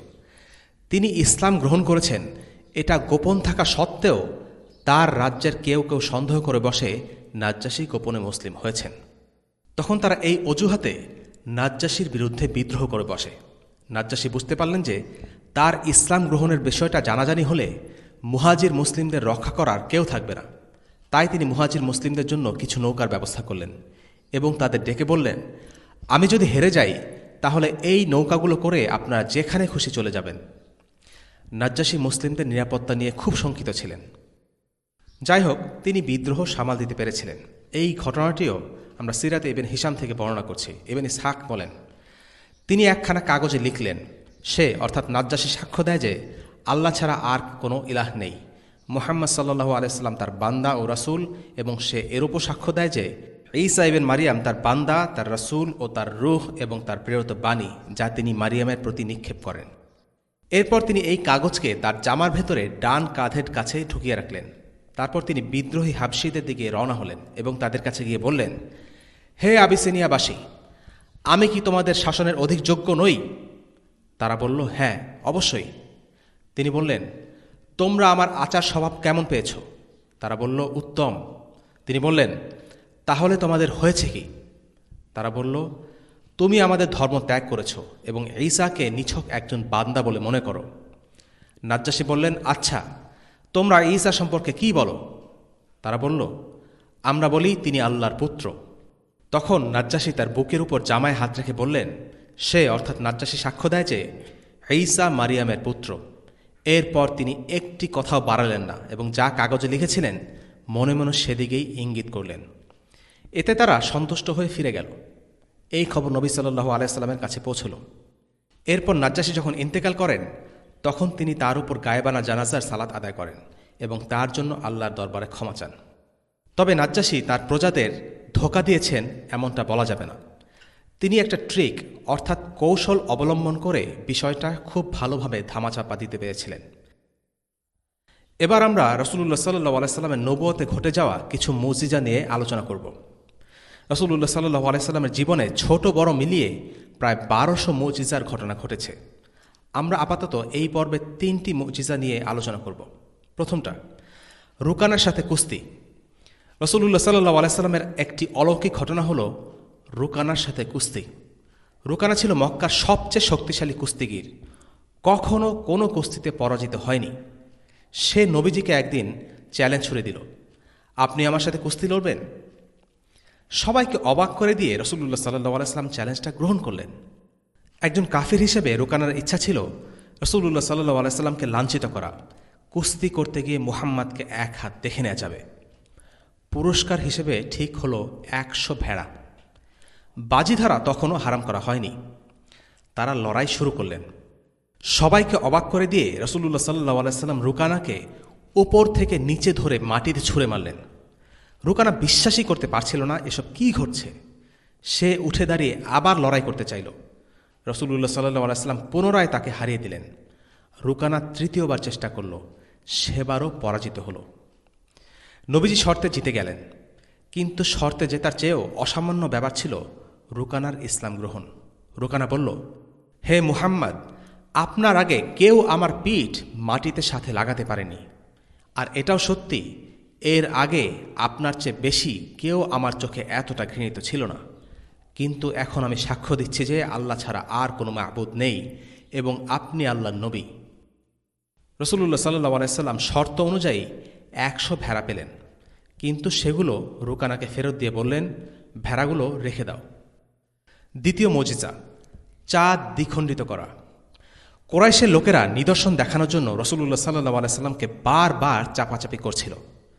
B: তিনি ইসলাম গ্রহণ করেছেন এটা গোপন থাকা সত্ত্বেও তার রাজ্যের কেউ কেউ সন্দেহ করে বসে নাজ্জাশী গোপনে মুসলিম হয়েছেন। তখন তারা এই অজুহাতে নাজ্জাশীর বিরুদ্ধে বিদ্রোহ করে বসে। নাজ্জাশী বুঝতে পারলেন যে তার ইসলাম গ্রহণের বিষয়টা জানাজানি হলে মুহাজির মুসলিমদের রক্ষা করার কেউ থাকবে না। তাই তিনি মুহাজির মুসলিমদের জন্য কিছু নৌকার ব্যবস্থা করলেন এবং তাদের ডেকে বললেন, আমি যদি হেরে যাই তাহলে এই নৌকাগুলো করে আপনারা যেখানে খুশি চলে যাবেন। নাজ্জাশী মুসলিমদের নিরাপত্তা নিয়ে খুব শঙ্কিত ছিলেন। যাই হোক, তিনি বিদ্রোহ সামাল দিতে পেরেছিলেন। এই ঘটনাটিও আমরা সিরাতে ইবনে হিশাম থেকে বর্ণনা করছি। ইবনে ইসহাক বলেন, তিনি একখানা কাগজে লিখলেন, সে অর্থাৎ নাজ্জাশী সাক্ষ্য দেয় যে আল্লাহ ছাড়া আর কোনো ইলাহ নেই, মুহাম্মদ সাল্লাল্লাহু আলাইহি সাল্লাম তার বান্দা ও রাসূল, এবং সে এরূপও সাক্ষ্য দেয় যে ঈসা ইবনে মারিয়াম তার বান্দা, তার রাসূল ও তার রূহ এবং তার প্রেরিত বাণী, যা তিনি মারিয়ামের প্রতি নিক্ষেপ করেন। এরপর তিনি এই কাগজকে তার জামার ভেতরে ডান কাঁধের কাছে ঢুকিয়ে রাখলেন। তারপর তিনি বিদ্রোহী হাবশীদের দিকে রওনা হলেন এবং তাদের কাছে গিয়ে বললেন, হে আবিসিনিয়াবাসী, আমি কি তোমাদের শাসনের অধিক যোগ্য নই? তারা বলল, হ্যাঁ, অবশ্যই। তিনি বললেন, তোমরা আমার আচার স্বভাব কেমন পেয়েছ? তারা বলল, উত্তম। তিনি বললেন, তাহলে তোমাদের হয়েছে কি? তারা বলল, তুমি আমাদের ধর্ম ত্যাগ করেছ এবং ঈসাকে নিছক একজন বান্দা বলে মনে করো। নাজ্জাশী বললেন, আচ্ছা, তোমরা ঈসা সম্পর্কে কি বলো? তারা বলল, আমরা বলি তিনি আল্লাহর পুত্র। তখন নাজ্জাশী তার বুকের উপর জামায় হাত রেখে বললেন, সে অর্থাৎ নাজ্জাশী সাক্ষ্য দেয় যে ঈসা মারিয়ামের পুত্র। এরপর তিনি একটি কথাও বাড়ালেন না এবং যা কাগজে লিখেছিলেন মনে মনে সেদিকেই ইঙ্গিত করলেন। এতে তারা সন্তুষ্ট হয়ে ফিরে গেল। এই খবর নবী সাল্লাল্লাহু আলাইহি সাল্লামের কাছে পৌঁছল। এরপর নাজ্জাশী যখন ইন্তেকাল করেন তখন তিনি তার উপর গায়েবানা জানাজার সালাত আদায় করেন এবং তার জন্য আল্লাহর দরবারে ক্ষমা চান। তবে নাজ্জাশী তার প্রজাদের ধোঁকা দিয়েছেন এমনটা বলা যাবে না। তিনি একটা ট্রিক অর্থাৎ কৌশল অবলম্বন করে বিষয়টা খুব ভালোভাবে ধামাচাপা দিতে পেরেছিলেন। এবার আমরা রাসূলুল্লাহ সাল্লাল্লাহু আলাইহি সাল্লামের নবুয়তে ঘটে যাওয়া কিছু মুজিজা নিয়ে আলোচনা করব। রাসূলুল্লাহ সাল্লাল্লাহু আলাইহি সাল্লামের জীবনে ছোট বড় মিলিয়ে প্রায় বারোশো মুজিজার ঘটনা ঘটেছে। আমরা আপাতত এই পর্বে তিনটি মুজিজা নিয়ে আলোচনা করব। প্রথমটা, রুকানার সাথে কুস্তি। রাসূলুল্লাহ সাল্লাল্লাহু আলাইহি সাল্লামের একটি অলৌকিক ঘটনা হলো রুকানার সাথে কুস্তি। রুকানা ছিল মক্কার সবচেয়ে শক্তিশালী কুস্তিগির, কখনো কোনো কুস্তিতে পরাজিত হয়নি। সে নবীজিকে একদিন চ্যালেঞ্জ ছুড়ে দিল, আপনি আমার সাথে কুস্তি লড়বেন? সবাইকে অবাক করে দিয়ে রাসূলুল্লাহ সাল্লাল্লাহু আলাইহি সাল্লাম চ্যালেঞ্জটা গ্রহণ করলেন। একজন কাফির হিসেবে রুকানার ইচ্ছা ছিল রাসূলুল্লাহ সাল্লাল্লাহু আলাইহি সাল্লামকে লাঞ্ছিত করা, কুস্তি করতে গিয়ে মুহাম্মাদকে এক হাত দেখে নেওয়া যাবে। পুরস্কার হিসেবে ঠিক হলো একশো ভেড়া। বাজিধারা তখনও হারাম করা হয়নি। তারা লড়াই শুরু করলেন। সবাইকে অবাক করে দিয়ে রাসূলুল্লাহ সাল্লাল্লাহু আলাইহি সাল্লাম রুকানাকে উপর থেকে নিচে ধরে মাটিতে ছুঁড়ে মারলেন। রুকানা বিশ্বাসই করতে পারছিল না এসব কি ঘটছে। সে উঠে দাঁড়িয়ে আবার লড়াই করতে চাইল। রাসূলুল্লাহ সাল্লাল্লাহু আলাইহি সাল্লাম পুনরায় তাকে হারিয়ে দিলেন। রুকানা তৃতীয়বার চেষ্টা করল, সেবারও পরাজিত হল। নবীজি শর্তে জিতে গেলেন, কিন্তু শর্তে জেতার চেয়েও অসামান্য ব্যাপার ছিল রুকানার ইসলাম গ্রহণ। রুকানা বলল, হে মুহাম্মদ, আপনার আগে কেউ আমার পিঠ মাটিতে সাথে লাগাতে পারেনি, আর এটাও সত্যি এর আগে আপনার চেয়ে বেশি কেউ আমার চোখে এতটা ঘৃণিত ছিল না। কিন্তু এখন আমি সাক্ষ্য দিচ্ছি যে আল্লাহ ছাড়া আর কোনো মাবুদ নেই এবং আপনি আল্লাহর নবী। রাসূলুল্লাহ সাল্লাল্লাহু আলাইহি সাল্লাম শর্ত অনুযায়ী একশো ভেড়া পেলেন, কিন্তু সেগুলো রুকানাকে ফেরত দিয়ে বললেন, ভেড়াগুলো রেখে দাও। দ্বিতীয় মুজিজা, চাঁদ দ্বিখণ্ডিত করা। কুরাইশের লোকেরা নিদর্শন দেখানোর জন্য রাসূলুল্লাহ সাল্লাল্লাহু আলাইহি সাল্লামকে বারবার চাপাচাপি করছিল।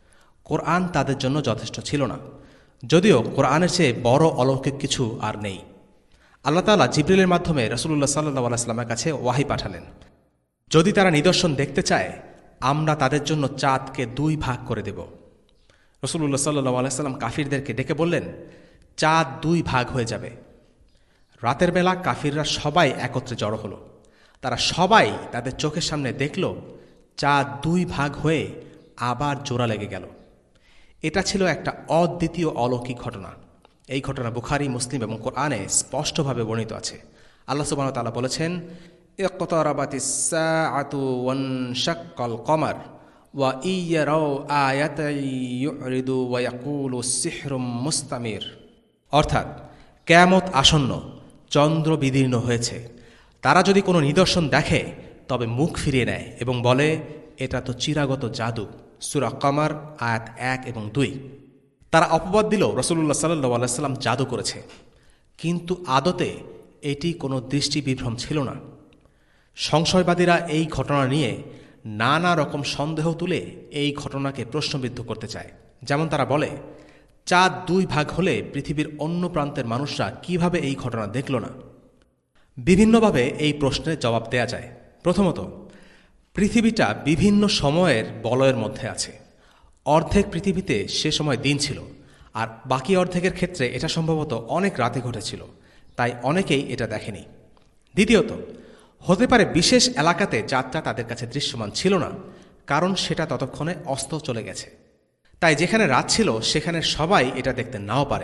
B: কোরআন তাদের জন্য যথেষ্ট ছিল না, যদিও কোরআনের চেয়ে বড় অলৌকিক কিছু আর নেই। আল্লাহ তাআলা জিবরিলের মাধ্যমে রাসূলুল্লাহ সাল্লাল্লাহু আলাইহি সাল্লামের কাছে ওয়াহী পাঠালেন, যদি তারা নিদর্শন দেখতে চায় আমরা তাদের জন্য চাঁদকে দুই ভাগ করে দেব। রাসূলুল্লাহ সাল্লাল্লাহু আলাইহি সাল্লাম কাফিরদেরকে ডেকে বললেন, চাঁদ দুই ভাগ হয়ে যাবে। রাতের বেলা কাফিররা সবাই একত্রে জড়ো হলো। তারা সবাই তাদের চোখের সামনে দেখল চাঁদ দুই ভাগ হয়ে আবার জোড়া লেগে গেল। এটা ছিল একটা অদ্বিতীয় অলৌকিক ঘটনা। এই ঘটনা বুখারী, মুসলিম এবং কোরআনে স্পষ্টভাবে বর্ণিত আছে। আল্লাহ সুবহানাহু ওয়া তাআলা বলেছেন, ইকতারাবাতিস সাআতু ওয়ানশাক্কাল কমার ওয়া ইয়ারাউ আয়াতান ইউরিদু ওয়া ইয়াকুলু সিহরুম মুস্তামির। অর্থাৎ কিয়ামত আসন্ন, চন্দ্র বিদীর্ণ হয়েছে। তারা যদি কোনো নিদর্শন দেখে তবে মুখ ফিরিয়ে নেয় এবং বলে, এটা তো চিরাগত জাদু। সূরা কমার আয়াত এক এবং দুই। তারা অপবাদ দিল রাসূলুল্লাহ সাল্লাল্লাহু আলাইহি সাল্লাম জাদু করেছে, কিন্তু আদতে এটি কোনো দৃষ্টি বিভ্রম ছিল না। সংশয়বাদীরা এই ঘটনা নিয়ে নানা রকম সন্দেহ তুলে এই ঘটনাকে প্রশ্নবিদ্ধ করতে চায়। যেমন তারা বলে, চাঁদ দুই ভাগ হলে পৃথিবীর অন্য প্রান্তের মানুষরা কিভাবে এই ঘটনা দেখল না? বিভিন্নভাবে এই প্রশ্নের জবাব দেয়া যায়। প্রথমত, পৃথিবীটা বিভিন্ন সময়ের বলয়ের মধ্যে আছে। অর্ধেক পৃথিবীতে সে সময় দিন ছিল, আর বাকি অর্ধেকের ক্ষেত্রে এটা সম্ভবত অনেক রাতে ঘটেছিল, তাই অনেকেই এটা দেখেনি। দ্বিতীয়ত, হতে পারে বিশেষ এলাকাতে চাঁদটা তাদের কাছে দৃশ্যমান ছিল না, কারণ সেটা ততক্ষণে অস্ত চলে গেছে। তাই যেখানে রাত ছিল সেখানে সবাই এটা দেখতে নাও পারে।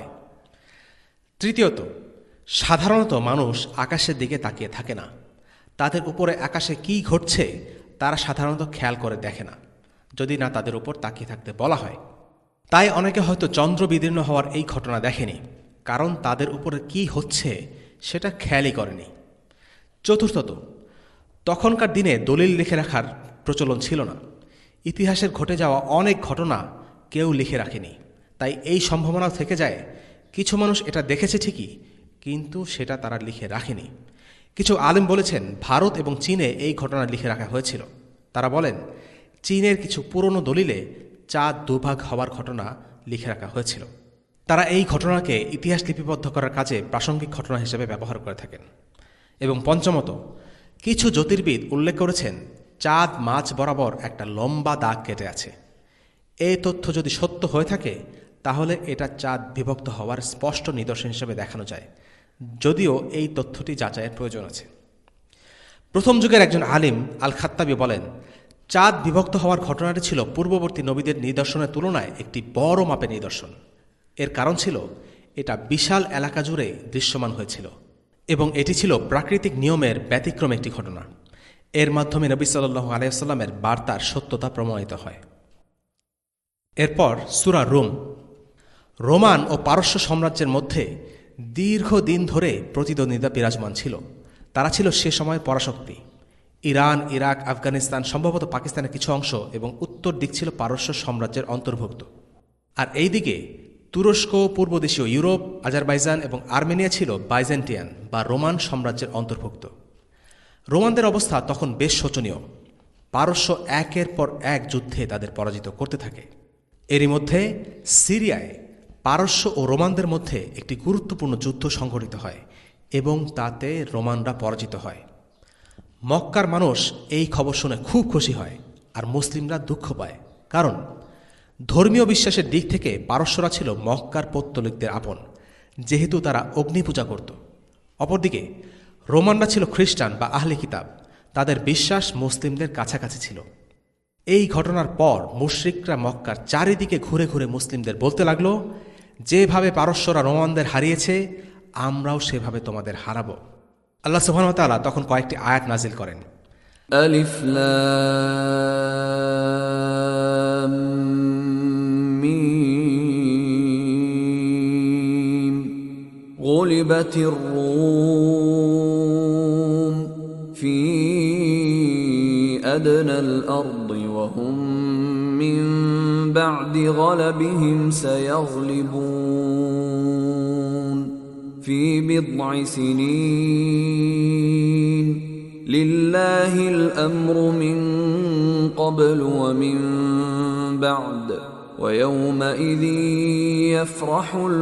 B: তৃতীয়ত, সাধারণত মানুষ আকাশের দিকে তাকিয়ে থাকে না। তাদের উপরে আকাশে কি ঘটছে তারা সাধারণত খেয়াল করে দেখে না, যদি না তাদের উপর তাকিয়ে থাকতে বলা হয়। তাই অনেকে হয়তো চন্দ্র বিদীর্ণ হওয়ার এই ঘটনা দেখেনি, কারণ তাদের উপরে কি হচ্ছে সেটা খেয়ালই করেনি। চতুর্থত, তখনকার দিনে দলিল লিখে রাখার প্রচলন ছিল না। ইতিহাসের ঘটে যাওয়া অনেক ঘটনা কেউ লিখে রাখেনি, তাই এই সম্ভাবনাও থেকে যায় কিছু মানুষ এটা দেখেছে ঠিকই, কিন্তু সেটা তারা লিখে রাখেনি। কিছু আলেম বলেছেন ভারত এবং চীনে এই ঘটনা লিখে রাখা হয়েছিল। তারা বলেন চীনের কিছু পুরনো দলিলে চাঁদ দুভাগ হওয়ার ঘটনা লিখে রাখা হয়েছিল। তারা এই ঘটনাকে ইতিহাস লিপিবদ্ধ করার কাজে প্রাসঙ্গিক ঘটনা হিসেবে ব্যবহার করে থাকেন। এবং পঞ্চমত, কিছু জ্যোতির্বিদ উল্লেখ করেছেন চাঁদ মাঝ বরাবর একটা লম্বা দাগ কেটে আছে। এই তথ্য যদি সত্য হয়ে থাকে তাহলে এটা চাঁদ বিভক্ত হওয়ার স্পষ্ট নিদর্শন হিসেবে দেখানো যায়, যদিও এই তথ্যটি যাচাইয়ের প্রয়োজন আছে। প্রথম যুগের একজন আলিম আল খাত্তাবি বলেন, চাঁদ বিভক্ত হওয়ার ঘটনাটি ছিল পূর্ববর্তী নবীদের নিদর্শনের তুলনায় একটি বড় মাপের নিদর্শন। এর কারণ ছিল এটা বিশাল এলাকা জুড়ে দৃশ্যমান হয়েছিল এবং এটি ছিল প্রাকৃতিক নিয়মের ব্যতিক্রম একটি ঘটনা। এর মাধ্যমে নবী সাল্লাল্লাহু আলাইহি ওয়াসাল্লামের বার্তার সত্যতা প্রমাণিত হয়। এরপর সূরা রুম। রোমান ও পারস্য সাম্রাজ্যের মধ্যে দীর্ঘদিন ধরে প্রতিদ্বন্দ্বিতা বিরাজমান ছিল। তারা ছিল সে সময় পরাশক্তি। ইরান, ইরাক, আফগানিস্তান, সম্ভবত পাকিস্তানের কিছু অংশ এবং উত্তর দিক ছিল পারস্য সাম্রাজ্যের অন্তর্ভুক্ত। আর এই দিকে তুরস্ক, পূর্বদেশীয় ইউরোপ, আজারবাইজান এবং আর্মেনিয়া ছিল বাইজেন্টিয়ান বা রোমান সাম্রাজ্যের অন্তর্ভুক্ত। রোমানদের অবস্থা তখন বেশ শোচনীয়। পারস্য একের পর এক যুদ্ধে তাদের পরাজিত করতে থাকে। এরই মধ্যে সিরিয়ায় পারস্য ও রোমানদের মধ্যে একটি গুরুত্বপূর্ণ যুদ্ধ সংঘটিত হয় এবং তাতে রোমানরা পরাজিত হয়। মক্কার মানুষ এই খবর শুনে খুব খুশি হয়, আর মুসলিমরা দুঃখ পায়, কারণ ধর্মীয় বিশ্বাসের দিক থেকে পারস্যরা ছিল মক্কার পৌত্তলিকদের আপন, যেহেতু তারা অগ্নি পূজা করত। অপরদিকে রোমানরা ছিল খ্রিস্টান বা আহলে কিতাব, তাদের বিশ্বাস মুসলিমদের কাছাকাছি ছিল। এই ঘটনার পর মুশরিকরা মক্কার চারিদিকে ঘুরে ঘুরে মুসলিমদের বলতে লাগলো, যেভাবে পারস্যরা রোমানদের হারিয়েছে আমরাও সেভাবে তোমাদের হারাবো। আল্লাহ সুবহানাহু ওয়া তাআলা তখন কয়েকটি আয়াত নাজিল করেন।
C: আলিফ লাম মিম গুলিবাতির রূম ফি আদনাল আরদি ওয়া হুম মিন বা'দি গালাবিহিম সায়াগলিবুন ফি বিদ'i সিনিন লিল্লাহিল আমরু মিন ক্বাবলু ওয়া মিন বা'দ ওয়া ইয়াওমাইযিন ইয়াফরাহুল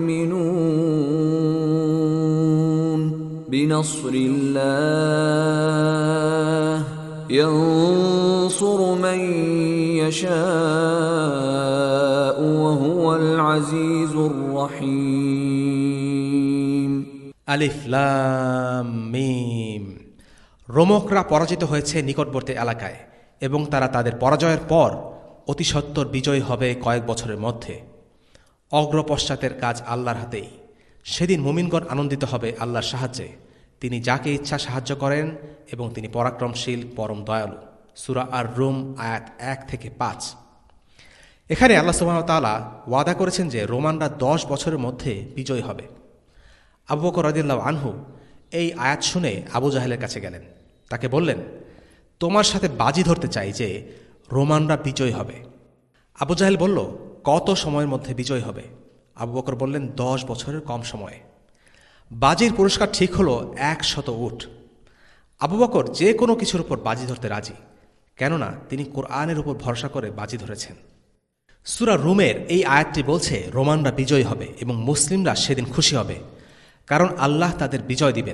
C: মুমিনুন বিনাসরিল্লাহ ইয়ানসুরু মান ইয়াশা'উ ওয়া হুয়াল আজিজুর রহিম।
B: আলিফ লাম মিম। রোমকরা পরাজিত হয়েছে নিকটবর্তী এলাকায় এবং তারা তাদের পরাজয়ের পর অতি সত্বর বিজয়ী হবে কয়েক বছরের মধ্যে। অগ্রপশ্চাতের কাজ আল্লাহর হাতেই। সেদিন মুমিনগণ আনন্দিত হবে আল্লাহর সাহায্যে। তিনি যাকে ইচ্ছা সাহায্য করেন এবং তিনি পরাক্রমশীল, পরম দয়ালু। সূরা আর রুম আয়াত এক থেকে পাঁচ। এখানে আল্লাহ সুবহানাহু ওয়া তাআলা ওয়াদা করেছেন যে রোমানরা দশ বছরের মধ্যে বিজয়ী হবে। আবু বকর রাদিয়াল্লাহু আনহু এই আয়াত শুনে আবু জাহেলের কাছে গেলেন। তাকে বললেন, তোমার সাথে বাজি ধরতে চাই যে রোমানরা বিজয়ী হবে। আবু জাহেল বলল, কত সময়ের মধ্যে বিজয়ী হবে? আবু বকর বললেন, দশ বছরের কম সময়ে। বাজির পুরস্কার ঠিক হলো একশত উট। আবু বকর যে কোনো কিছুর উপর বাজি ধরতে রাজি, কেননা তিনি কোরআনের উপর ভরসা করে বাজি ধরেছেন। সূরা রুমের এই আয়াতটি বলছে রোমানরা বিজয়ী হবে এবং মুসলিমরা সেদিন খুশি হবে, কারণ আল্লাহ তাদের বিজয় দিবেন।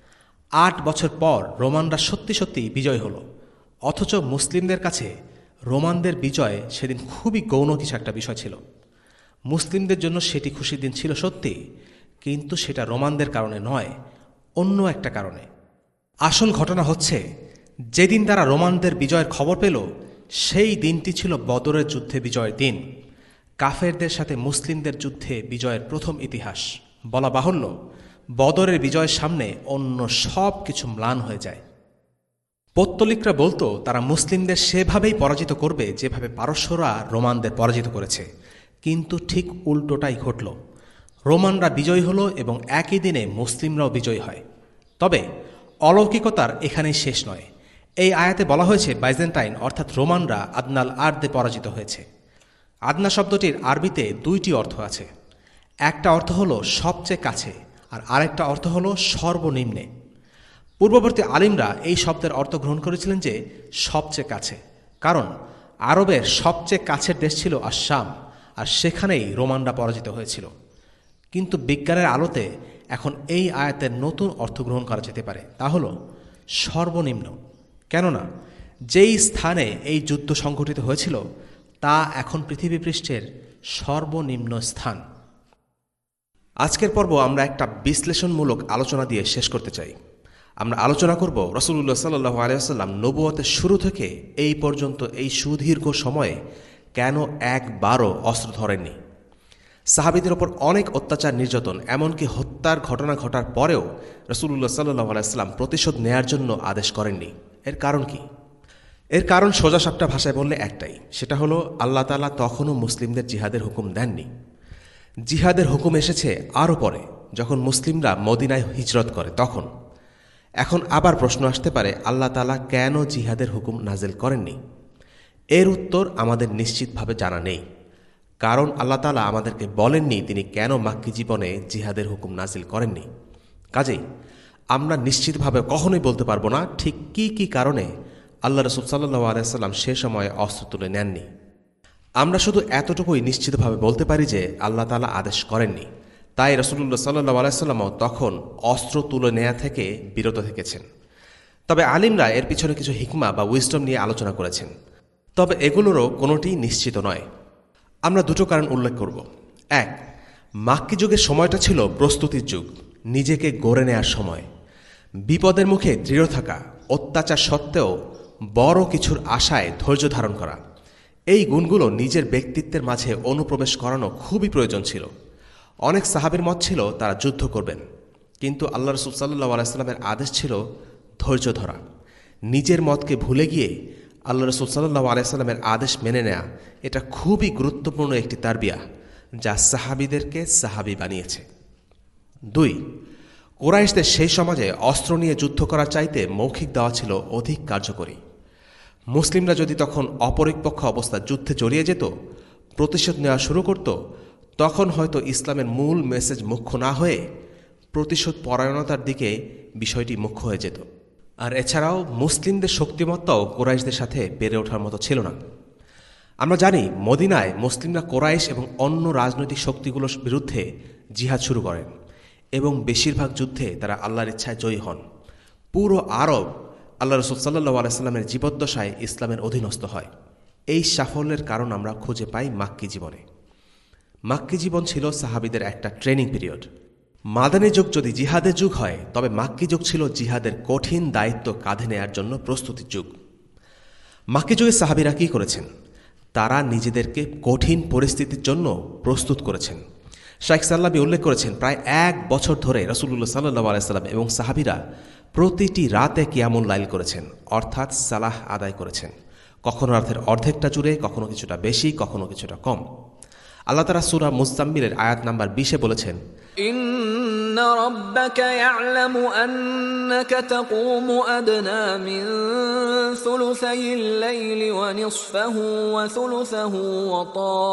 B: আট বছর পর রোমানরা সত্যি সত্যি বিজয় হল, অথচ মুসলিমদের কাছে রোমানদের বিজয় সেদিন খুবই গৌণ কিছু একটা বিষয় ছিল। মুসলিমদের জন্য সেটি খুশির দিন ছিল সত্যি, কিন্তু সেটা রোমানদের কারণে নয়, অন্য একটা কারণে। আসল ঘটনা হচ্ছে, যেদিন তারা রোমানদের বিজয়ের খবর পেল সেই দিনটি ছিল বদরের যুদ্ধে বিজয়ের দিন। কাফেরদের সাথে মুসলিমদের যুদ্ধে বিজয়ের প্রথম ইতিহাস। বলা বাহুল্য, বদরের বিজয়ের সামনে অন্য সব কিছু ম্লান হয়ে যায়। পৌত্তলিকরা বলতো তারা মুসলিমদের সেভাবেই পরাজিত করবে যেভাবে পারস্যরা রোমানদের পরাজিত করেছে, কিন্তু ঠিক উল্টোটাই ঘটল। রোমানরা বিজয়ী হলো এবং একই দিনে মুসলিমরাও বিজয়ী হয়। তবে অলৌকিকতার এখানেই শেষ নয়। এই আয়াতে বলা হয়েছে বাইজেন্টাইন অর্থাৎ রোমানরা আদনাল আর্দে পরাজিত হয়েছে। আদনা শব্দটির আরবিতে দুইটি অর্থ আছে। একটা অর্থ হলো সবচেয়ে কাছে, আর আরেকটা অর্থ হলো সর্বনিম্নে। পূর্ববর্তী আলিমরা এই শব্দের অর্থ গ্রহণ করেছিলেন যে সবচেয়ে কাছে, কারণ আরবের সবচেয়ে কাছের দেশ ছিল আশ-শাম, আর সেখানেই রোমানরা পরাজিত হয়েছিল। কিন্তু বিজ্ঞানের আলোতে এখন এই আয়াতের নতুন অর্থ গ্রহণ করা যেতে পারে, তা হল সর্বনিম্ন। কেননা যেই স্থানে এই যুদ্ধ সংঘটিত হয়েছিল তা এখন পৃথিবী পৃষ্ঠের সর্বনিম্ন স্থান। আজকের পর্ব আমরা একটা বিশ্লেষণমূলক আলোচনা দিয়ে শেষ করতে চাই। আমরা আলোচনা করব রাসূলুল্লাহ সাল্লাল্লাহু আলাইহি ওয়াসাল্লাম নবুয়তের শুরু থেকে এই পর্যন্ত এই সুদীর্ঘ সময়ে কেন একবারও অস্ত্র ধরেননি। সাহাবীদের ওপর অনেক অত্যাচার, নির্যাতন, এমনকি হত্যার ঘটনা ঘটার পরেও রাসূলুল্লাহ সাল্লাল্লাহু আলাইহি ওয়াসাল্লাম প্রতিশোধ নেয়ার জন্য আদেশ করেননি। এর কারণ কি? এর কারণ সোজাসাপটা ভাষায় বললে একটাই, সেটা হলো আল্লাহ তাআলা তখনও মুসলিমদের জিহাদের হুকুম দেননি। জিহাদের হুকুম এসেছে আরও পরে, যখন মুসলিমরা মদিনায় হিজরত করে তখন। এখন আবার প্রশ্ন আসতে পারে, আল্লাহ তাআলা কেন জিহাদের হুকুম নাজিল করেননি? এর উত্তর আমাদের নিশ্চিতভাবে জানা নেই, কারণ আল্লাহ তাআলা আমাদেরকে বলেননি তিনি কেন মাক্কি জীবনে জিহাদের হুকুম নাজিল করেননি। কাজেই আমরা নিশ্চিতভাবে কখনোই বলতে পারবো না ঠিক কি কি কারণে আল্লাহ রাসূল সাল্লাল্লাহু আলাইহি ওয়াসাল্লাম সে সময়ে অস্ত্র তুলে নেননি। আমরা শুধু এতটুকুই নিশ্চিতভাবে বলতে পারি যে আল্লাহ তাআলা আদেশ করেননি, তাই রাসূলুল্লাহ সাল্লাল্লাহু আলাইহি ওয়াসাল্লামও তখন অস্ত্র তুলে নেয়া থেকে বিরত থেকেছেন। তবে আলিমরা এর পিছনে কিছু হিকমা বা উইজডম নিয়ে আলোচনা করেছেন, তবে এগুলোরও কোনোটিই নিশ্চিত নয়। আমরা দুটো কারণ উল্লেখ করব। এক, মাক্কি যুগের সময়টা ছিল প্রস্তুতির যুগ, নিজেকে গড়ে নেয়ার সময়। বিপদের মুখে দৃঢ় থাকা, অত্যাচার সত্ত্বেও বড় কিছুর আশায় ধৈর্য ধারণ করা, এই গুণগুলো নিজের ব্যক্তিত্বের মাঝে অনুপ্রবেশ করানো খুবই প্রয়োজন ছিল। অনেক সাহাবীর মত ছিল তারা যুদ্ধ করবেন, কিন্তু আল্লাহ রাসূল সাল্লাল্লাহু আলাইহি ওয়াসাল্লামের আদেশ ছিল ধৈর্য ধরা। নিজের মতকে ভুলে গিয়ে আল্লাহ রাসূল সাল্লাল্লাহু আলাইহি ওয়াসাল্লামের আদেশ মেনে নেয়া, এটা খুবই গুরুত্বপূর্ণ একটি তারবিয়া যা সাহাবীদেরকে সাহাবী বানিয়েছে। দুই, কুরাইশদের সেই সমাজে অস্ত্র নিয়ে যুদ্ধ করার চাইতে মৌখিক দেওয়া ছিল অধিক কার্যকরী। মুসলিমরা যদি তখন অপরিপক্ষ অবস্থা যুদ্ধে জড়িয়ে যেত, প্রতিশোধ নেওয়া শুরু করত, তখন হয়তো ইসলামের মূল মেসেজ মুখ্য না হয়ে প্রতিশোধ পরায়ণতার দিকে বিষয়টি মুখ্য হয়ে যেত। আর এছাড়াও মুসলিমদের শক্তিমত্তাও কোরাইশদের সাথে পেরে ওঠার মতো ছিল না। আমরা জানি মদিনায় মুসলিমরা কোরাইশ এবং অন্য রাজনৈতিক শক্তিগুলোর বিরুদ্ধে জিহাদ শুরু করেন এবং বেশিরভাগ যুদ্ধে তারা আল্লাহর ইচ্ছায় জয়ী হন। পুরো আরব আল্লাহ রাসূল সাল্লাল্লাহু আলাইহি ওয়াসাল্লামের জীবদ্দশায় ইসলামের অধীনস্থ হয়। এই সাফল্যের কারণ আমরা খুঁজে পাই মাক্কি জীবনে। মাক্কি জীবন ছিল সাহাবীদের একটা ট্রেনিং পিরিয়ড। মাদানী যুগ যদি জিহাদের যুগ হয়, তবে মাক্কি যুগ ছিল জিহাদের কঠিন দায়িত্ব কাঁধে নেয়ার জন্য প্রস্তুতির যুগ। মাক্কি যুগে সাহাবীরা কী করেছেন? তারা নিজেদেরকে কঠিন পরিস্থিতির জন্য প্রস্তুত করেছেন। শাইখ সাল্লাবী উল্লেখ করেছেন, প্রায় এক বছর ধরে রাসূলুল্লাহ সাল্লাল্লাহু আলাইহি ওয়াসাল্লাম এবং সাহাবীরা প্রতিটি রাতে কিয়ামুল লাইল করেছেন, অর্থাৎ সালাহ আদায় করেছেন। কখনো রাতের অর্ধেকটা জুড়ে, কখনো কিছুটা বেশি, কখনো কিছুটা কম। আল্লাহ তাআলা সূরা মুজাম্মিলের আয়াত নাম্বার বিশে বলেছেন,
C: ইন্না রাব্বাকা ইয়া'লামু আন্নাকা তাকুমু আদনা মিন সুলুসাইল লাইলি ওয়া নিসফাহু ওয়া সুলুসাহু ওয়া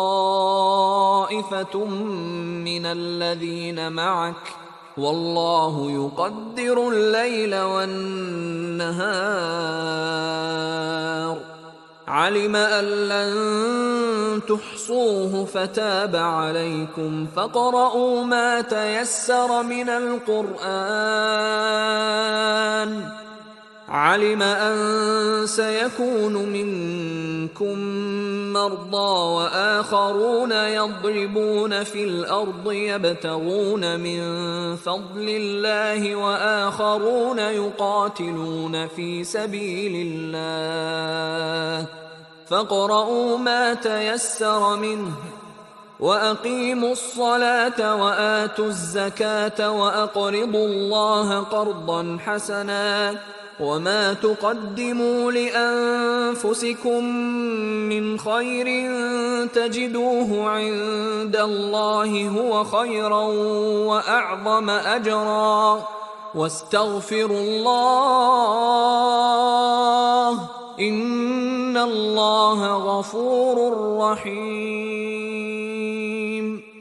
C: তা'iফাতুম মিনাল্লাযীনা মা'াক ওয়াল্লাহু ইউকদ্দিরুল লাইলা ওয়ান নাহার علم أن لن تحصوه فتاب عليكم فاقرؤوا ما تيسر من القرآن علم أن سيكون منكم مرضى وآخرون يضربون في الأرض يبتغون من فضل الله وآخرون يقاتلون في سبيل الله فاقرؤوا ما تيسر منه وأقيموا الصلاة وآتوا الزكاة وأقرضوا الله قرضا حسنا وما تقدموا لأنفسكم من خير تجدوه عند الله هو خيرا وأعظم أجرا واستغفروا الله إن الله غفور رحيم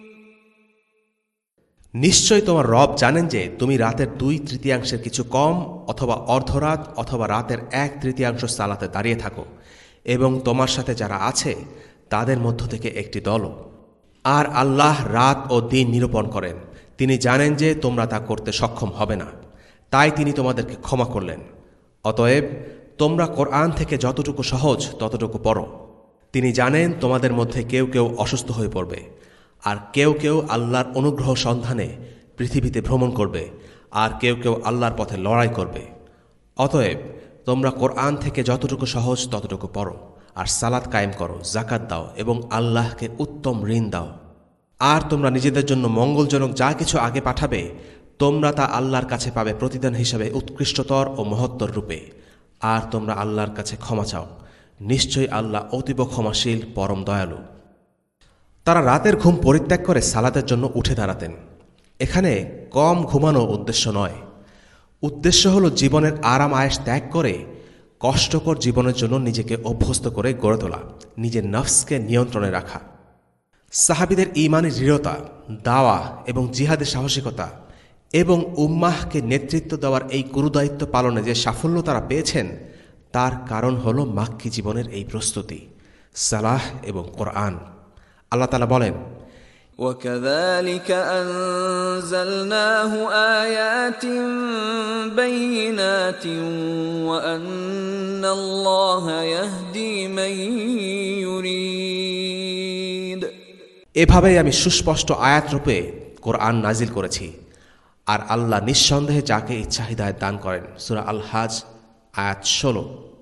B: নিশ্চয় তোমার রব জানেন যে তুমি রাতের দুই তৃতীয়াংশের কিছু কম অথবা অর্ধরাত অথবা রাতের এক তৃতীয়াংশ সালাতে দাঁড়িয়ে থাকো এবং তোমার সাথে যারা আছে তাদের মধ্য থেকে একটি দল। আর আল্লাহ রাত ও দিন নিরূপণ করেন, তিনি জানেন যে তোমরা তা করতে সক্ষম হবে না, তাই তিনি তোমাদেরকে ক্ষমা করলেন। অতএব তোমরা কোরআন থেকে যতটুকু সহজ ততটুকু পড়ো। তিনি জানেন তোমাদের মধ্যে কেউ কেউ অসুস্থ হয়ে পড়বে, আর কেউ কেউ আল্লাহর অনুগ্রহ সন্ধানে পৃথিবীতে ভ্রমণ করবে, আর কেউ কেউ আল্লাহর পথে লড়াই করবে। অতএব তোমরা কোরআন থেকে যতটুকু সহজ ততটুকু পড়ো, আর সালাত কায়েম করো, জাকাত দাও এবং আল্লাহকে উত্তম ঋণ দাও। আর তোমরা নিজেদের জন্য মঙ্গলজনক যা কিছু আগে পাঠাবে, তোমরা তা আল্লাহর কাছে পাবে প্রতিদান হিসাবে উৎকৃষ্টতর ও মহত্তর রূপে। আর তোমরা আল্লাহর কাছে ক্ষমা চাও, নিশ্চয়ই আল্লাহ অতীব ক্ষমাশীল, পরম দয়ালু। তারা রাতের ঘুম পরিত্যাগ করে সালাতের জন্য উঠে দাঁড়াতেন। এখানে কম ঘুমানো উদ্দেশ্য নয়, উদ্দেশ্য হল জীবনের আরাম আয়েশ ত্যাগ করে কষ্টকর জীবনের জন্য নিজেকে অভ্যস্ত করে গড়ে তোলা, নিজের নফসকে নিয়ন্ত্রণে রাখা। সাহাবীদের ঈমানী দৃঢ়তা, দাওয়া এবং জিহাদের সাহসিকতা এবং উম্মাহকে নেতৃত্ব দেওয়ার এই গুরুদায়িত্ব পালনে যে সাফল্য তারা পেয়েছেন, তার কারণ হল মাক্কি জীবনের এই প্রস্তুতি, সালাহ এবং কোরআন। আল্লাহ তাআলা বলেন,
C: وَكَذَلِكَ أَنزَلْنَاهُ آيَاتٍ بَيِّنَاتٍ وَأَنَّ اللَّهَ يَهْدِي مَن يُرِيدُ।
B: এভাবেই আমি সুস্পষ্ট আয়াতরূপে কোরআন নাজিল করেছি, আর আল্লাহ নিঃসন্দেহে যাকে ইচ্ছা হিদায়াত দান করেন। সূরা আল হাজ আয়াত ষোলো।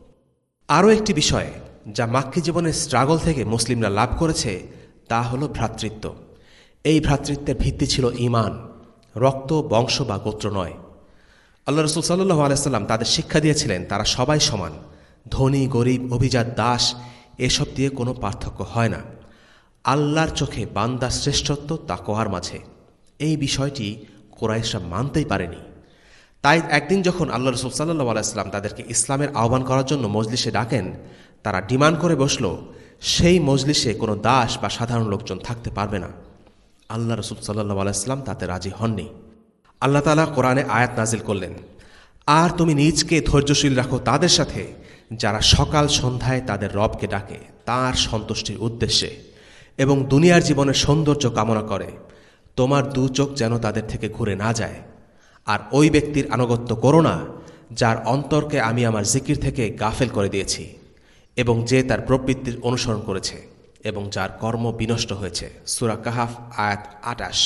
B: আরও একটি বিষয় যা মাক্কি জীবনের স্ট্রাগল থেকে মুসলিমরা লাভ করেছে তা হল ভ্রাতৃত্ব। এই ভ্রাতৃত্বের ভিত্তি ছিল ঈমান, রক্ত, বংশ বা গোত্র নয়। আল্লাহ রাসূল সাল্লাল্লাহু আলাইহি ওয়াসাল্লাম তাদের শিক্ষা দিয়েছিলেন তারা সবাই সমান, ধনী গরিব, অভিজাত দাস এসব দিয়ে কোনো পার্থক্য হয় না। আল্লাহর চোখে বান্দার শ্রেষ্ঠত্ব তাকওয়ার মাঝে। এই বিষয়টি কুরাইশরা মানতেই পারেনি। তাই একদিন যখন আল্লাহ রাসূল সাল্লাল্লাহু আলাইহি ওয়াসাল্লাম তাদেরকে ইসলামের আহ্বান করার জন্য মজলিসে ডাকেন, তারা ডিমান্ড করে বসল সেই মজলিসে কোনো দাস বা সাধারণ লোকজন থাকতে পারবে না। আল্লাহ রাসূল সাল্লাল্লাহু আলাইহি ওয়াসাল্লাম তাতে রাজি হননি। আল্লাহ তাআলা কোরআনে আয়াত নাজিল করলেন, আর তুমি নিজকে ধৈর্যশীল রাখো তাদের সাথে যারা সকাল সন্ধ্যায় তাদের রবকে ডাকে তাঁর সন্তুষ্টির উদ্দেশ্যে এবং দুনিয়ার জীবনের সৌন্দর্য কামনা করে। তোমার দু চোখ যেন তাদের থেকে ঘুরে না যায়। আর ওই ব্যক্তির আনুগত্য করো না যার অন্তরকে আমি আমার জিকির থেকে গাফেল করে দিয়েছি, এবং যে তার প্রবৃত্তির অনুসরণ করেছে এবং যার কর্ম বিনষ্ট হয়েছে। সূরা কাহাফ আয়াত আটাশ।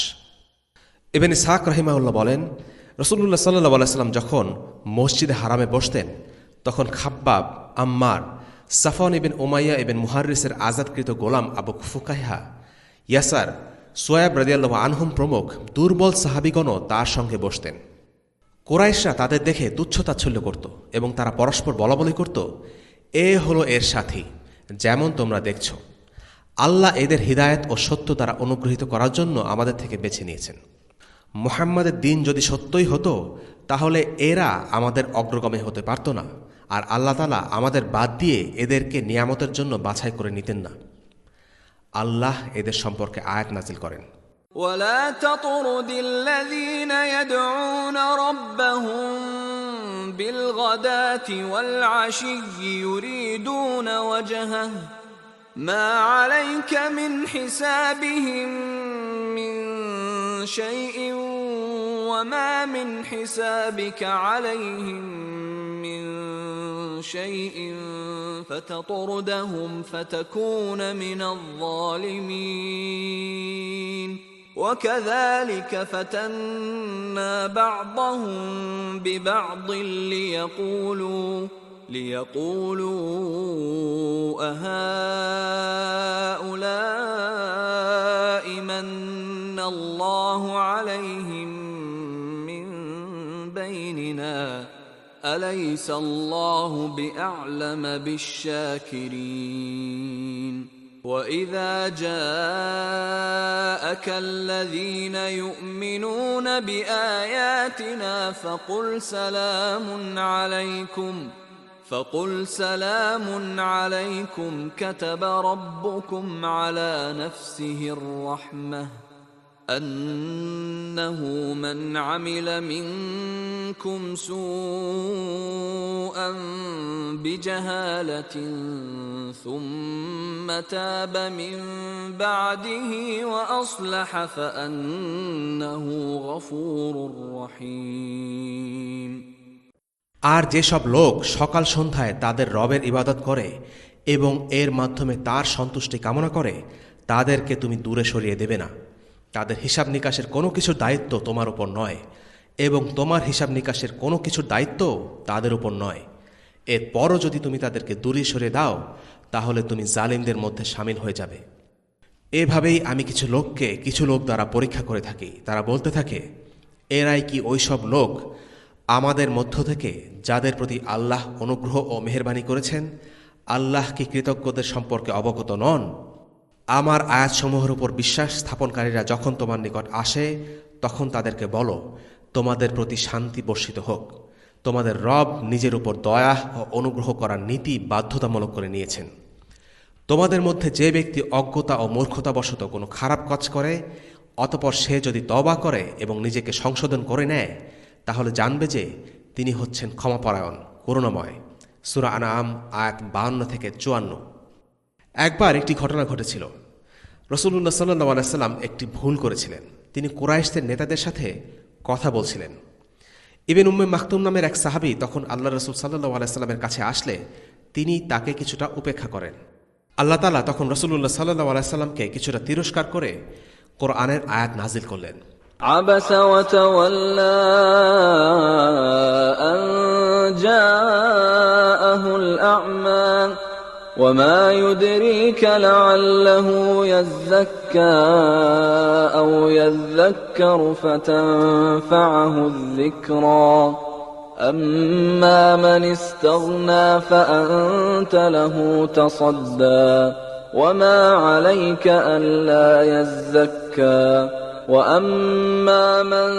B: ইবনে ইসহাক রাহিমাহুল্লাহ বলেন, রাসূলুল্লাহ সাল্লাল্লাহু আলাইহি ওয়াসাল্লাম যখন মসজিদে হারামে বসতেন, তখন Khabbab, Ammar, Safwan ibn Umayya ibn মুহাররিসের আজাদকৃত গোলাম আবু ফুকাইহা, ইয়াসার, সুয়াইব রাদিয়াল্লাহু আনহুম প্রমুখ দুর্বল সাহাবীগণও তার সঙ্গে বসতেন। কুরাইশরা তাদের দেখে তুচ্ছতাচ্ছল্য করত এবং তারা পরস্পর বলাবলি করত, এ হলো এর সাথী, যেমন তোমরা দেখছ। আল্লাহ এদের হিদায়াত ও সত্য দ্বারা অনুগ্রহীত করার জন্য আমাদের থেকে বেছে নিয়েছেন। মুহাম্মাদের দিন যদি সত্যই হতো তাহলে এরা আমাদের অগ্রগামী হতে পারত না, আর আল্লাহ তাআলা আমাদের বাদ দিয়ে এদেরকে নিয়ামতের জন্য বাছাই করে নিতেন না। আল্লাহ এদের সম্পর্কে আয়াত নাজিল করেন,
C: ولا تطرد الذين يدعون ربهم بالغداة والعشي يريدون وجهه ما عليك من حسابهم من شيء وما من حسابك عليهم من شيء فتطردهم فتكون من الظالمين وكذلك فتنا بعضهم ببعض ليقولوا ليقولوا أهؤلاء من الله عليهم من بيننا أليس الله بأعلم بالشاكرين وإذا جاءك الذين يؤمنون بآياتنا فقل سلام عليكم فقل سلام عليكم كتب ربكم على نفسه الرحمة أنه من عمل منكم سوءا بجهالة ثم تاب من بعده وأصلح فأنه غفور رحيم
B: আর যেসব লোক সকাল সন্ধ্যায় তাদের রবের ইবাদত করে এবং এর মাধ্যমে তার সন্তুষ্টি কামনা করে, তাদেরকে তুমি দূরে সরিয়ে দেবে না। তাদের হিসাব নিকাশের কোনো কিছুর দায়িত্ব তোমার উপর নয়, এবং তোমার হিসাব নিকাশের কোনো কিছুর দায়িত্ব তাদের উপর নয়। এরপরও যদি তুমি তাদেরকে দূরে সরিয়ে দাও, তাহলে তুমি জালিমদের মধ্যে সামিল হয়ে যাবে। এভাবেই আমি কিছু লোককে কিছু লোক দ্বারা পরীক্ষা করে থাকি। তারা বলতে থাকে, এরাই কি ওই সব লোক আমাদের মধ্য থেকে যাদের প্রতি আল্লাহ অনুগ্রহ ও মেহেরবানি করেছেন? আল্লাহ কি কৃতজ্ঞদের সম্পর্কে অবগত নন? আমার আয়াতসমূহের উপর বিশ্বাস স্থাপনকারীরা যখন তোমার নিকট আসে, তখন তাদেরকে বলো, তোমাদের প্রতি শান্তি বর্ষিত হোক। তোমাদের রব নিজের উপর দয়া ও অনুগ্রহ করার নীতি বাধ্যতামূলক করে নিয়েছেন। তোমাদের মধ্যে যে ব্যক্তি অজ্ঞতা ও মূর্খতাবশত কোনো খারাপ কাজ করে, অতপর সে যদি তওবা করে এবং নিজেকে সংশোধন করে নেয়, তাহলে জানবে যে তিনি হচ্ছেন ক্ষমাপরায়ণ, করুণাময়। সূরা আনআম আয়াত বাহান্ন থেকে চুয়ান্ন। একবার একটি ঘটনা ঘটেছিল। রাসূলুল্লাহ সাল্লাল্লাহু আলাইহি ওয়াসাল্লাম একটি ভুল করেছিলেন। তিনি কুরাইশদের নেতাদের সাথে কথা বলছিলেন। ইবনে উম্মে মাকতুম নামের এক সাহাবী তখন আল্লাহ রাসূল সাল্লাল্লাহু আলাইহি ওয়াসাল্লামের কাছে আসলে তিনি তাকে কিছুটা উপেক্ষা করেন। আল্লাহ তাআলা তখন রাসূলুল্লাহ সাল্লাল্লাহু আলাইহি ওয়াসাল্লামকে কিছুটা তিরস্কার করে কোরআনের আয়াত নাজিল করলেন।
C: عبس وتولى أن جاءه الأعمى وما يدريك لعله يزكى أو يذكر فتنفعه الذكرى أما من استغنى فأنت له تصدى وما عليك ألا يزكى وأما من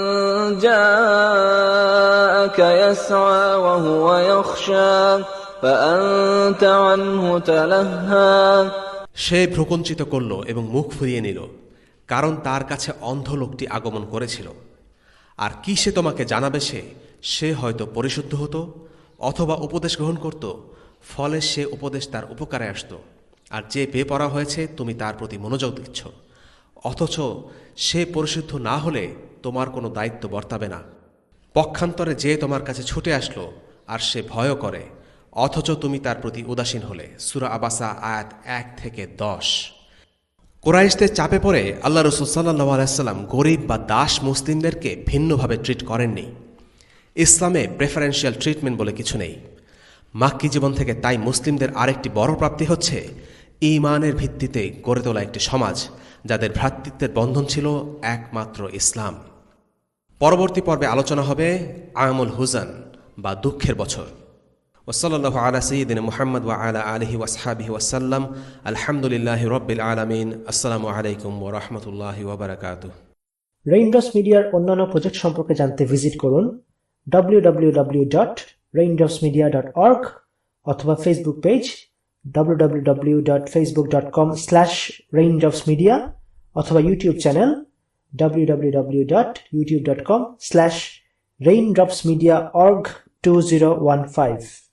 C: جاءك يسعى وهو يخشى فأنت عنه تلهى।
B: সে ভ্রুকুঞ্চিত করল এবং মুখ ফিরিয়ে নিল, কারণ তার কাছে অন্ধ লোকটি আগমন করেছিল। আর কি সে তোমাকে জানাবে? সে সে হয়তো পরিশুদ্ধ হতো অথবা উপদেশ গ্রহণ করত, ফলে সে উপদেশ তার উপকারে আসত। আর যে বেপরা হয়েছে তুমি তার প্রতি মনোযোগ দিচ্ছ, অথচ সে পরিশুদ্ধ না হলে তোমার কোনো দায়িত্ব বর্তাবে না। পক্ষান্তরে যে তোমার কাছে ছুটে আসলো আর সে ভয় করে, অথচ তুমি তার প্রতি উদাসীন হলে। সূরা আবাসা আয়াত এক থেকে দশ। কুরাইশদের চাপে পড়ে আল্লাহ রাসূল সাল্লাল্লাহু আলাইহি ওয়াসাল্লাম গরিব বা দাস মুসলিমদেরকে ভিন্নভাবে ট্রিট করেননি। ইসলামে প্রেফারেন্সিয়াল ট্রিটমেন্ট বলে কিছু নেই। মাক্কি জীবন থেকে তাই মুসলিমদের আরেকটি বড় প্রাপ্তি হচ্ছে ঈমানের ভিত্তিতে গড়ে তোলা একটি সমাজ, যাদের ভ্রাতৃত্বের বন্ধন ছিল একমাত্র ইসলাম। পরবর্তী পর্বে আলোচনা হবে আমুল হুজান বা দুঃখের বছর। ওয়াসাল্লাল্লাহু আলা সাইয়্যিদিনা মুহাম্মদ ওয়া আলা আলিহি ওয়া আসহাবিহি ওয়াসাল্লাম। আলহামদুলিল্লাহি রাব্বিল আলামিন। আসসালামু আলাইকুম ওয়া রাহমাতুল্লাহি ওয়া বারাকাতুহু।
A: রেইনড্রপস মিডিয়ার অন্যান্য প্রজেক্ট সম্পর্কে জানতে ভিজিট করুন W W W dot Raindrops media dot org অথবা Facebook page W W W dot Facebook dot com slash Raindrops media অথবা YouTube channel W W W dot YouTube dot com slash Raindrops media org two zero one five.